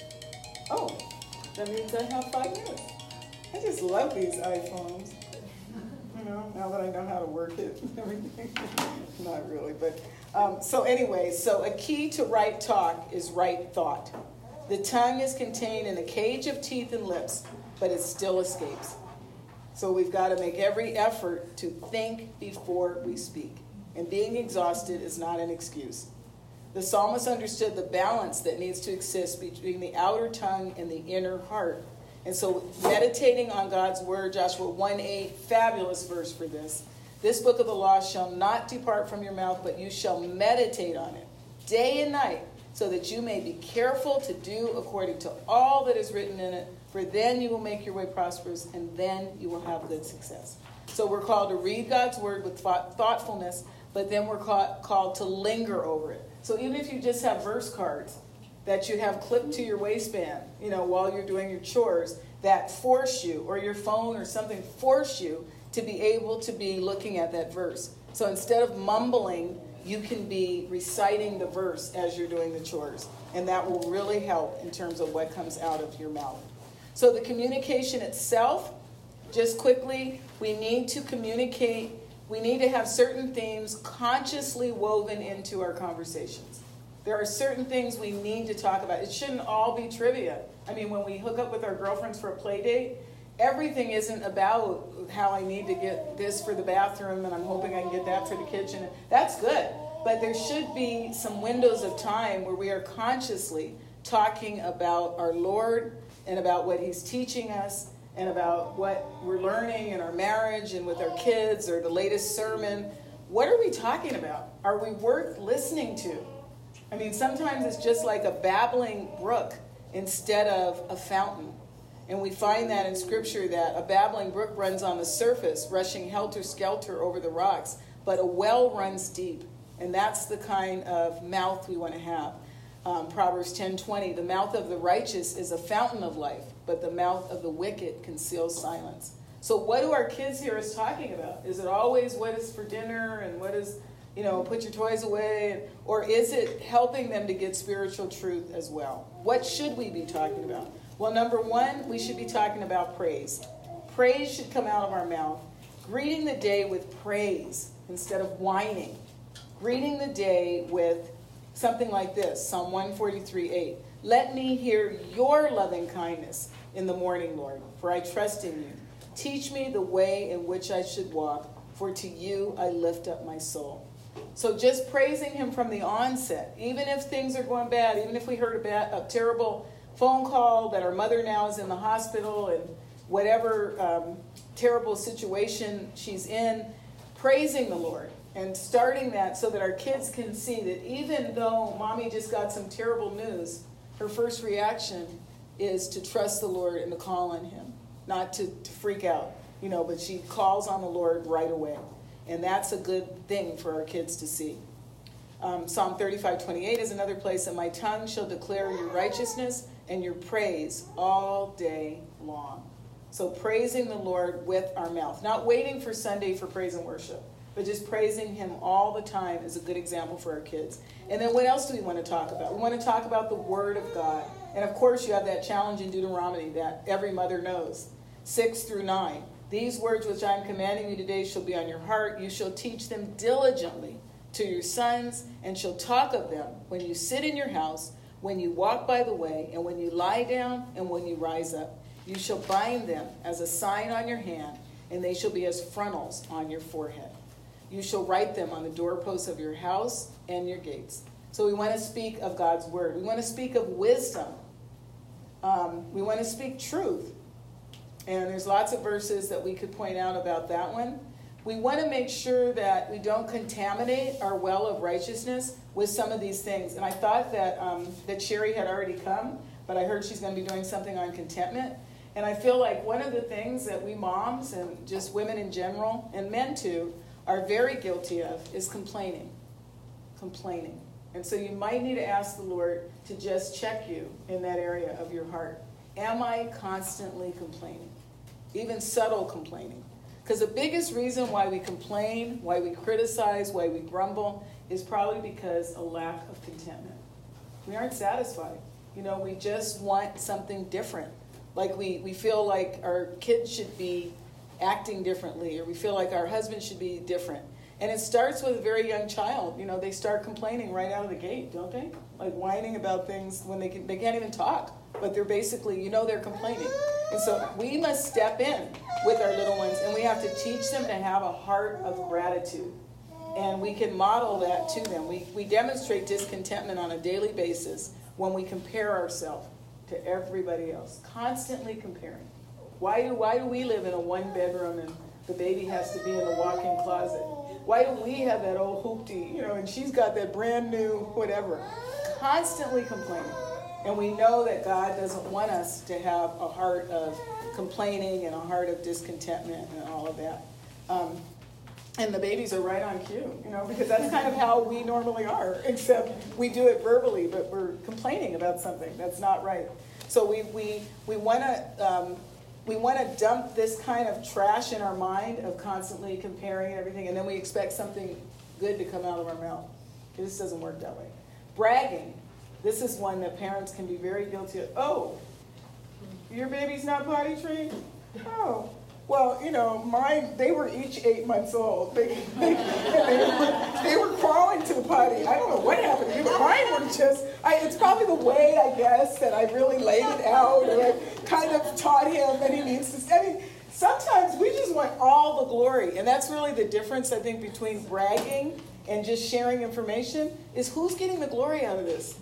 Oh, that means I have five minutes. I just love these iPhones. You know, now that I know how to work it and everything. Not really, but um, so anyway, so a key to right talk is right thought. The tongue is contained in a cage of teeth and lips, but it still escapes. So we've got to make every effort to think before we speak. And being exhausted is not an excuse. The psalmist understood the balance that needs to exist between the outer tongue and the inner heart. And so meditating on God's word, Joshua one eight, fabulous verse for this. This book of the law shall not depart from your mouth, but you shall meditate on it day and night, so that you may be careful to do according to all that is written in it. For then you will make your way prosperous, and then you will have good success. So we're called to read God's word with thought, thoughtfulness, but then we're called, called to linger over it. So even if you just have verse cards that you have clipped to your waistband, you know, while you're doing your chores, that force you, or your phone or something force you to be able to be looking at that verse. So instead of mumbling, you can be reciting the verse as you're doing the chores. And that will really help in terms of what comes out of your mouth. So the communication itself, just quickly, we need to communicate. We need to have certain themes consciously woven into our conversations. There are certain things we need to talk about. It shouldn't all be trivia. I mean, when we hook up with our girlfriends for a play date, everything isn't about how I need to get this for the bathroom and I'm hoping I can get that for the kitchen. That's good. But there should be some windows of time where we are consciously talking about our Lord and about what he's teaching us, and about what we're learning in our marriage and with our kids or the latest sermon. What are we talking about? Are we worth listening to? I mean, sometimes it's just like a babbling brook instead of a fountain. And we find that in Scripture that a babbling brook runs on the surface, rushing helter-skelter over the rocks, but a well runs deep. And that's the kind of mouth we want to have. Um, Proverbs ten twenty, the mouth of the righteous is a fountain of life, but the mouth of the wicked conceals silence. So what do our kids hear us talking about? Is it always what is for dinner and what is, you know, put your toys away? Or is it helping them to get spiritual truth as well? What should we be talking about? Well, number one, we should be talking about praise. Praise should come out of our mouth. Greeting the day with praise instead of whining. Greeting the day with something like this, Psalm one forty-three eight. Let me hear your loving kindness in the morning, Lord, for I trust in you. Teach me the way in which I should walk, for to you I lift up my soul. So just praising him from the onset, even if things are going bad, even if we heard a, bad, a terrible phone call that our mother now is in the hospital and whatever um, terrible situation she's in, praising the Lord and starting that so that our kids can see that even though mommy just got some terrible news, her first reaction is to trust the Lord and to call on him, not to, to freak out, you know, but she calls on the Lord right away. And that's a good thing for our kids to see. Um, Psalm thirty-five twenty-eight is another place that my tongue shall declare your righteousness and your praise all day long. So praising the Lord with our mouth, not waiting for Sunday for praise and worship, but just praising him all the time is a good example for our kids. And then what else do we want to talk about? We want to talk about the Word of God. And of course you have that challenge in Deuteronomy that every mother knows, six through nine. These words which I am commanding you today shall be on your heart. You shall teach them diligently to your sons, and shall talk of them when you sit in your house, when you walk by the way, and when you lie down, and when you rise up. You shall bind them as a sign on your hand, and they shall be as frontals on your forehead. You shall write them on the doorposts of your house and your gates. So we want to speak of God's word. We want to speak of wisdom. Um, we want to speak truth. And there's lots of verses that we could point out about that one. We want to make sure that we don't contaminate our well of righteousness with some of these things. And I thought that um, that Sherry had already come, but I heard she's going to be doing something on contentment. And I feel like one of the things that we moms and just women in general, and men too, are very guilty of is complaining. Complaining. And so you might need to ask the Lord to just check you in that area of your heart. Am I constantly complaining? Even subtle complaining. Because the biggest reason why we complain, why we criticize, why we grumble, is probably because a lack of contentment. We aren't satisfied. You know, we just want something different. Like we, we feel like our kids should be acting differently, or we feel like our husband should be different. And it starts with a very young child. You know, they start complaining right out of the gate, don't they? Like whining about things when they can, they can't even talk. But they're basically, you know, they're complaining. And so we must step in with our little ones, and we have to teach them to have a heart of gratitude. And we can model that to them. We, we demonstrate discontentment on a daily basis when we compare ourselves to everybody else. Constantly comparing. Why do, why do we live in a one bedroom and the baby has to be in a walk-in closet? Why do we have that old hoopty, you know, and she's got that brand new whatever? Constantly complaining. And we know that God doesn't want us to have a heart of complaining and a heart of discontentment and all of that. Um, and the babies are right on cue, you know, because that's kind of how we normally are, except we do it verbally, but we're complaining about something that's not right. So we we we want to um, we want to dump this kind of trash in our mind of constantly comparing everything, and then we expect something good to come out of our mouth. It just doesn't work that way. Bragging. This is one that parents can be very guilty of. Oh, your baby's not potty trained? Oh, well, you know, mine, they were each eight months old. They, they, they, were, they were crawling to the potty. I don't know what happened to me, but mine were just, I, it's probably the way, I guess, that I really laid it out, or I kind of taught him that he needs to, I mean, sometimes we just want all the glory. And that's really the difference, I think, between bragging and just sharing information, is who's getting the glory out of this?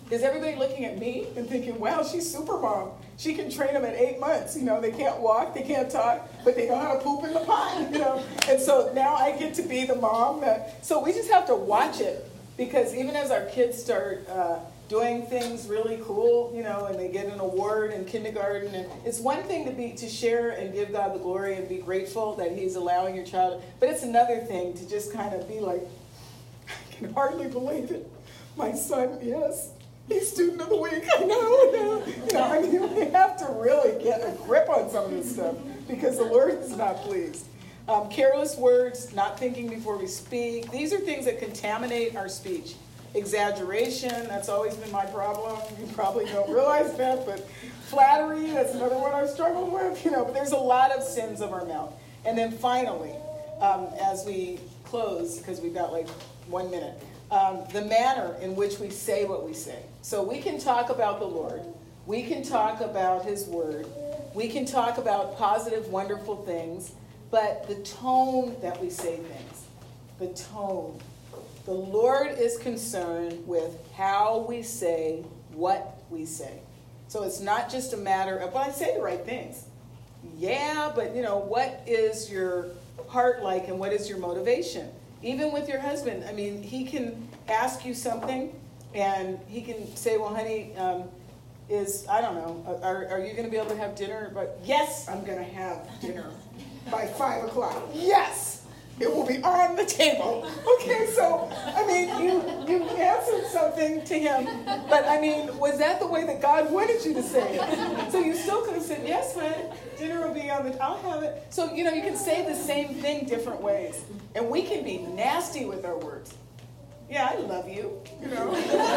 is everybody looking at me and thinking, wow, she's super mom. She can train them at eight months. You know, they can't walk, they can't talk, but they know how to poop in the pot, you know. And so now I get to be the mom. That, so we just have to watch it, because even as our kids start uh, doing things really cool, you know, and they get an award in kindergarten, and it's one thing to be to share and give God the glory and be grateful that he's allowing your child, but it's another thing to just kind of be like, I can hardly believe it. My son, yes, he's student of the week. I know, know. You know, I mean, we have to really get a grip on some of this stuff, because the Lord is not pleased. Um, careless words, not thinking before we speak. These are things that contaminate our speech. Exaggeration, that's always been my problem. You probably don't realize that, but flattery, that's another one I struggle with. You know, but there's a lot of sins of our mouth. And then finally, um, as we close, because we've got like one minute, um, the manner in which we say what we say. So we can talk about the Lord. We can talk about his word. We can talk about positive, wonderful things. But the tone that we say things, the tone. The Lord is concerned with how we say what we say. So it's not just a matter of, well, I say the right things. Yeah, but you know, what is your heart like and what is your motivation? Even with your husband, I mean, he can ask you something and he can say, well, honey, um, is, I don't know, are, are you going to be able to have dinner? But yes, I'm going to have dinner by five o'clock. Yes, it will be on the table. Okay, so, I mean, you, you answered something to him, but I mean, was that the way that God wanted you to say it? So you still could have said, yes, honey, dinner will be on the, I'll have it. So, you know, you can say the same thing different ways. And we can be nasty with our words. Yeah, I love you, you know.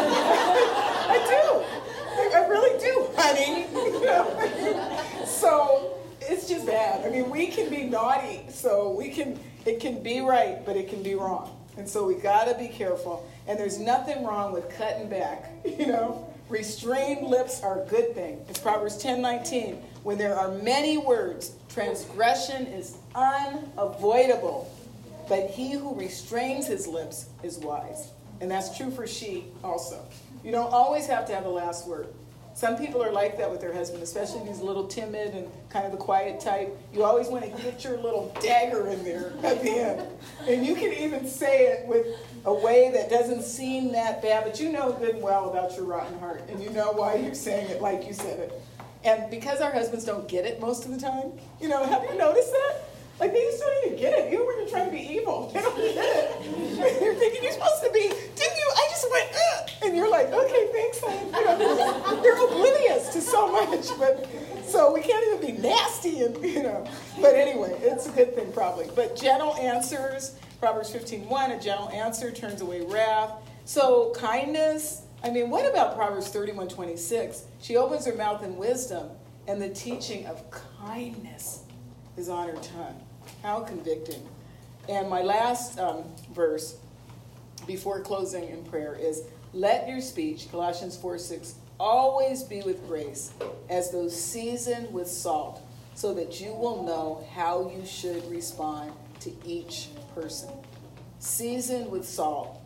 I do. I really do, honey. You know? So it's just bad. I mean, we can be naughty, so we can, it can be right, but it can be wrong. And so we gotta be careful. And there's nothing wrong with cutting back, you know. Restrained lips are a good thing. It's Proverbs ten nineteen. When there are many words, transgression is unavoidable. But he who restrains his lips is wise. And that's true for she also. You don't always have to have the last word. Some people are like that with their husband, especially these little timid and kind of the quiet type. You always want to get your little dagger in there at the end. And you can even say it with a way that doesn't seem that bad, but you know good and well about your rotten heart. And you know why you're saying it like you said it. And because our husbands don't get it most of the time, you know, have you noticed that? Like, they just don't even get it, even when you're trying to be evil. They don't get it. You're thinking you're supposed to be, didn't you? I just went, ugh. And you're like, okay, thanks, honey. You know, they're oblivious to so much. But so we can't even be nasty, and you know. But anyway, it's a good thing probably. But gentle answers, Proverbs fifteen one, a gentle answer turns away wrath. So kindness, I mean, what about Proverbs thirty-one twenty-six? She opens her mouth in wisdom, and the teaching of kindness is on her tongue. How convicting. And my last um, verse before closing in prayer is, let your speech, Colossians four six, always be with grace, as though seasoned with salt, so that you will know how you should respond to each person. Seasoned with salt.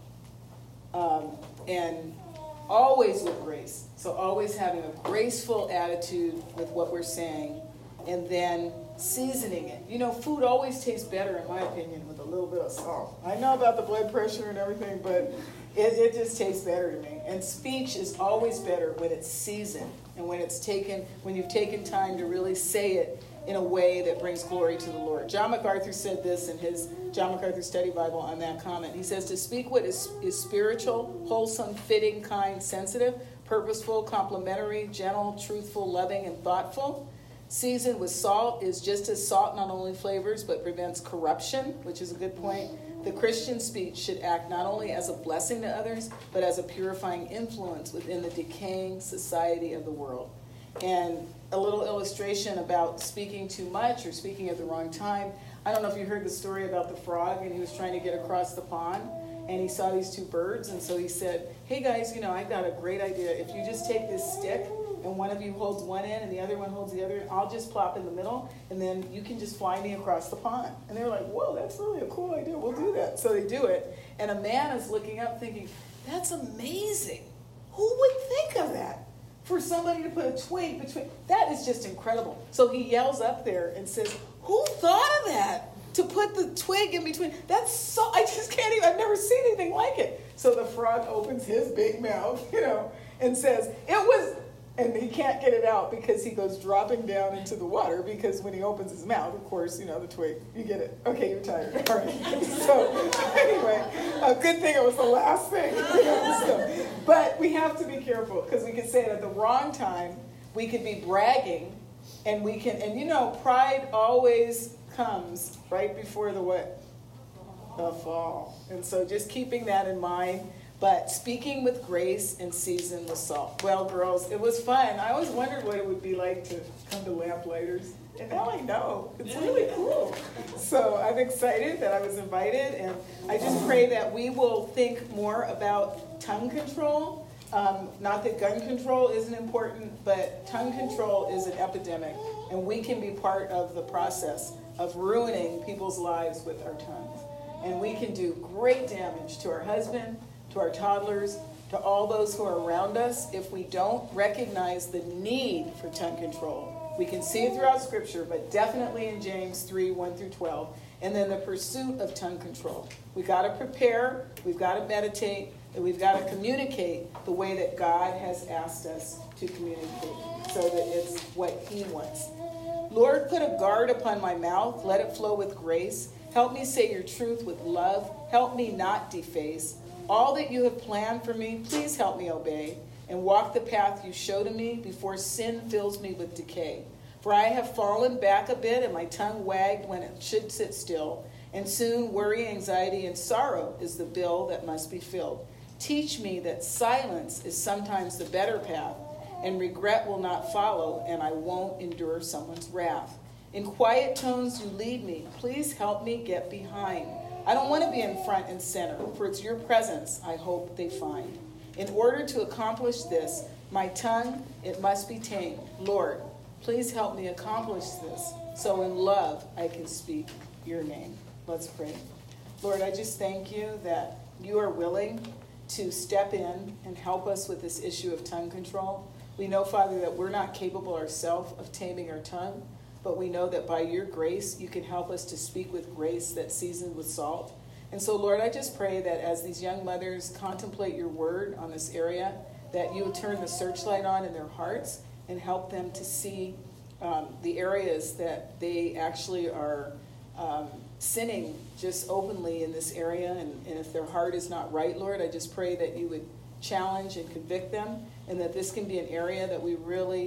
Um, and always with grace. So always having a graceful attitude with what we're saying, and then seasoning it. You know, food always tastes better, in my opinion, with a little bit of salt. I know about the blood pressure and everything, but it, it just tastes better to me. And speech is always better when it's seasoned, and when it's taken, when you've taken time to really say it in a way that brings glory to the Lord. John MacArthur said this in his John MacArthur Study Bible on that comment. He says, to speak what is, is spiritual, wholesome, fitting, kind, sensitive, purposeful, complimentary, gentle, truthful, loving, and thoughtful. Seasoned with salt is just as salt not only flavors but prevents corruption, which is a good point. The Christian speech should act not only as a blessing to others, but as a purifying influence within the decaying society of the world. And a little illustration about speaking too much or speaking at the wrong time. I don't know if you heard the story about the frog, and he was trying to get across the pond, and he saw these two birds, and so he said, hey guys, you know, I've got a great idea. If you just take this stick, and one of you holds one end and the other one holds the other, I'll just plop in the middle, and then you can just fly me across the pond. And they're like, whoa, that's really a cool idea. We'll do that. So they do it. And a man is looking up thinking, that's amazing. Who would think of that? For somebody to put a twig between, that is just incredible. So he yells up there and says, who thought of that? To put the twig in between. That's so, I just can't even, I've never seen anything like it. So the frog opens his big mouth, you know, and says, it was, and he can't get it out because he goes dropping down into the water, because when he opens his mouth, of course, you know, the twig, you get it. Okay, you're tired. All right. So anyway, a good thing it was the last thing. You know, so, but we have to be careful, because we can say it at the wrong time. We could be bragging, and we can, and you know, pride always comes right before the what? The fall. And so just keeping that in mind, but speaking with grace and seasoned with salt. Well, girls, it was fun. I always wondered what it would be like to come to Lamplighters, and now I know. It's really cool. So I'm excited that I was invited, and I just pray that we will think more about tongue control. Um, not that gun control isn't important, but tongue control is an epidemic, and we can be part of the process of ruining people's lives with our tongues. And we can do great damage to our husband, to our toddlers, to all those who are around us if we don't recognize the need for tongue control. We can see it throughout Scripture, but definitely in James three, one through twelve. And then the pursuit of tongue control. We've got to prepare, we've got to meditate, and we've got to communicate the way that God has asked us to communicate, so that it's what He wants. Lord, put a guard upon my mouth. Let it flow with grace. Help me say your truth with love. Help me not deface. All that you have planned for me, please help me obey and walk the path you show to me before sin fills me with decay. For I have fallen back a bit and my tongue wagged when it should sit still. And soon worry, anxiety, and sorrow is the bill that must be filled. Teach me that silence is sometimes the better path, and regret will not follow, and I won't endure someone's wrath. In quiet tones you lead me. Please help me get behind. I don't want to be in front and center, for it's your presence I hope they find. In order to accomplish this, my tongue, it must be tamed. Lord, please help me accomplish this, so in love I can speak your name. Let's pray. Lord, I just thank you that you are willing to step in and help us with this issue of tongue control. We know, Father, that we're not capable ourselves of taming our tongue, but we know that by your grace, you can help us to speak with grace that's seasoned with salt. And so, Lord, I just pray that as these young mothers contemplate your word on this area, that you would turn the searchlight on in their hearts and help them to see um, the areas that they actually are um, sinning just openly in this area. And, and if their heart is not right, Lord, I just pray that you would challenge and convict them, and that this can be an area that we really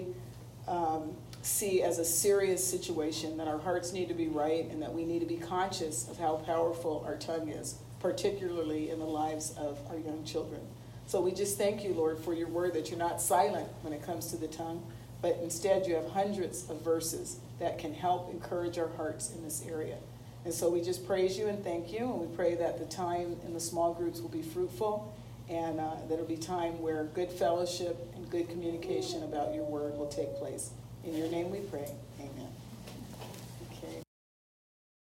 um, see as a serious situation, that our hearts need to be right, and that we need to be conscious of how powerful our tongue is, particularly in the lives of our young children. So we just thank you, Lord, for your word, that you're not silent when it comes to the tongue, but instead you have hundreds of verses that can help encourage our hearts in this area. And so we just praise you and thank you, and we pray that the time in the small groups will be fruitful, and uh, that it'll be time where good fellowship and good communication about your word will take place. In your name we pray.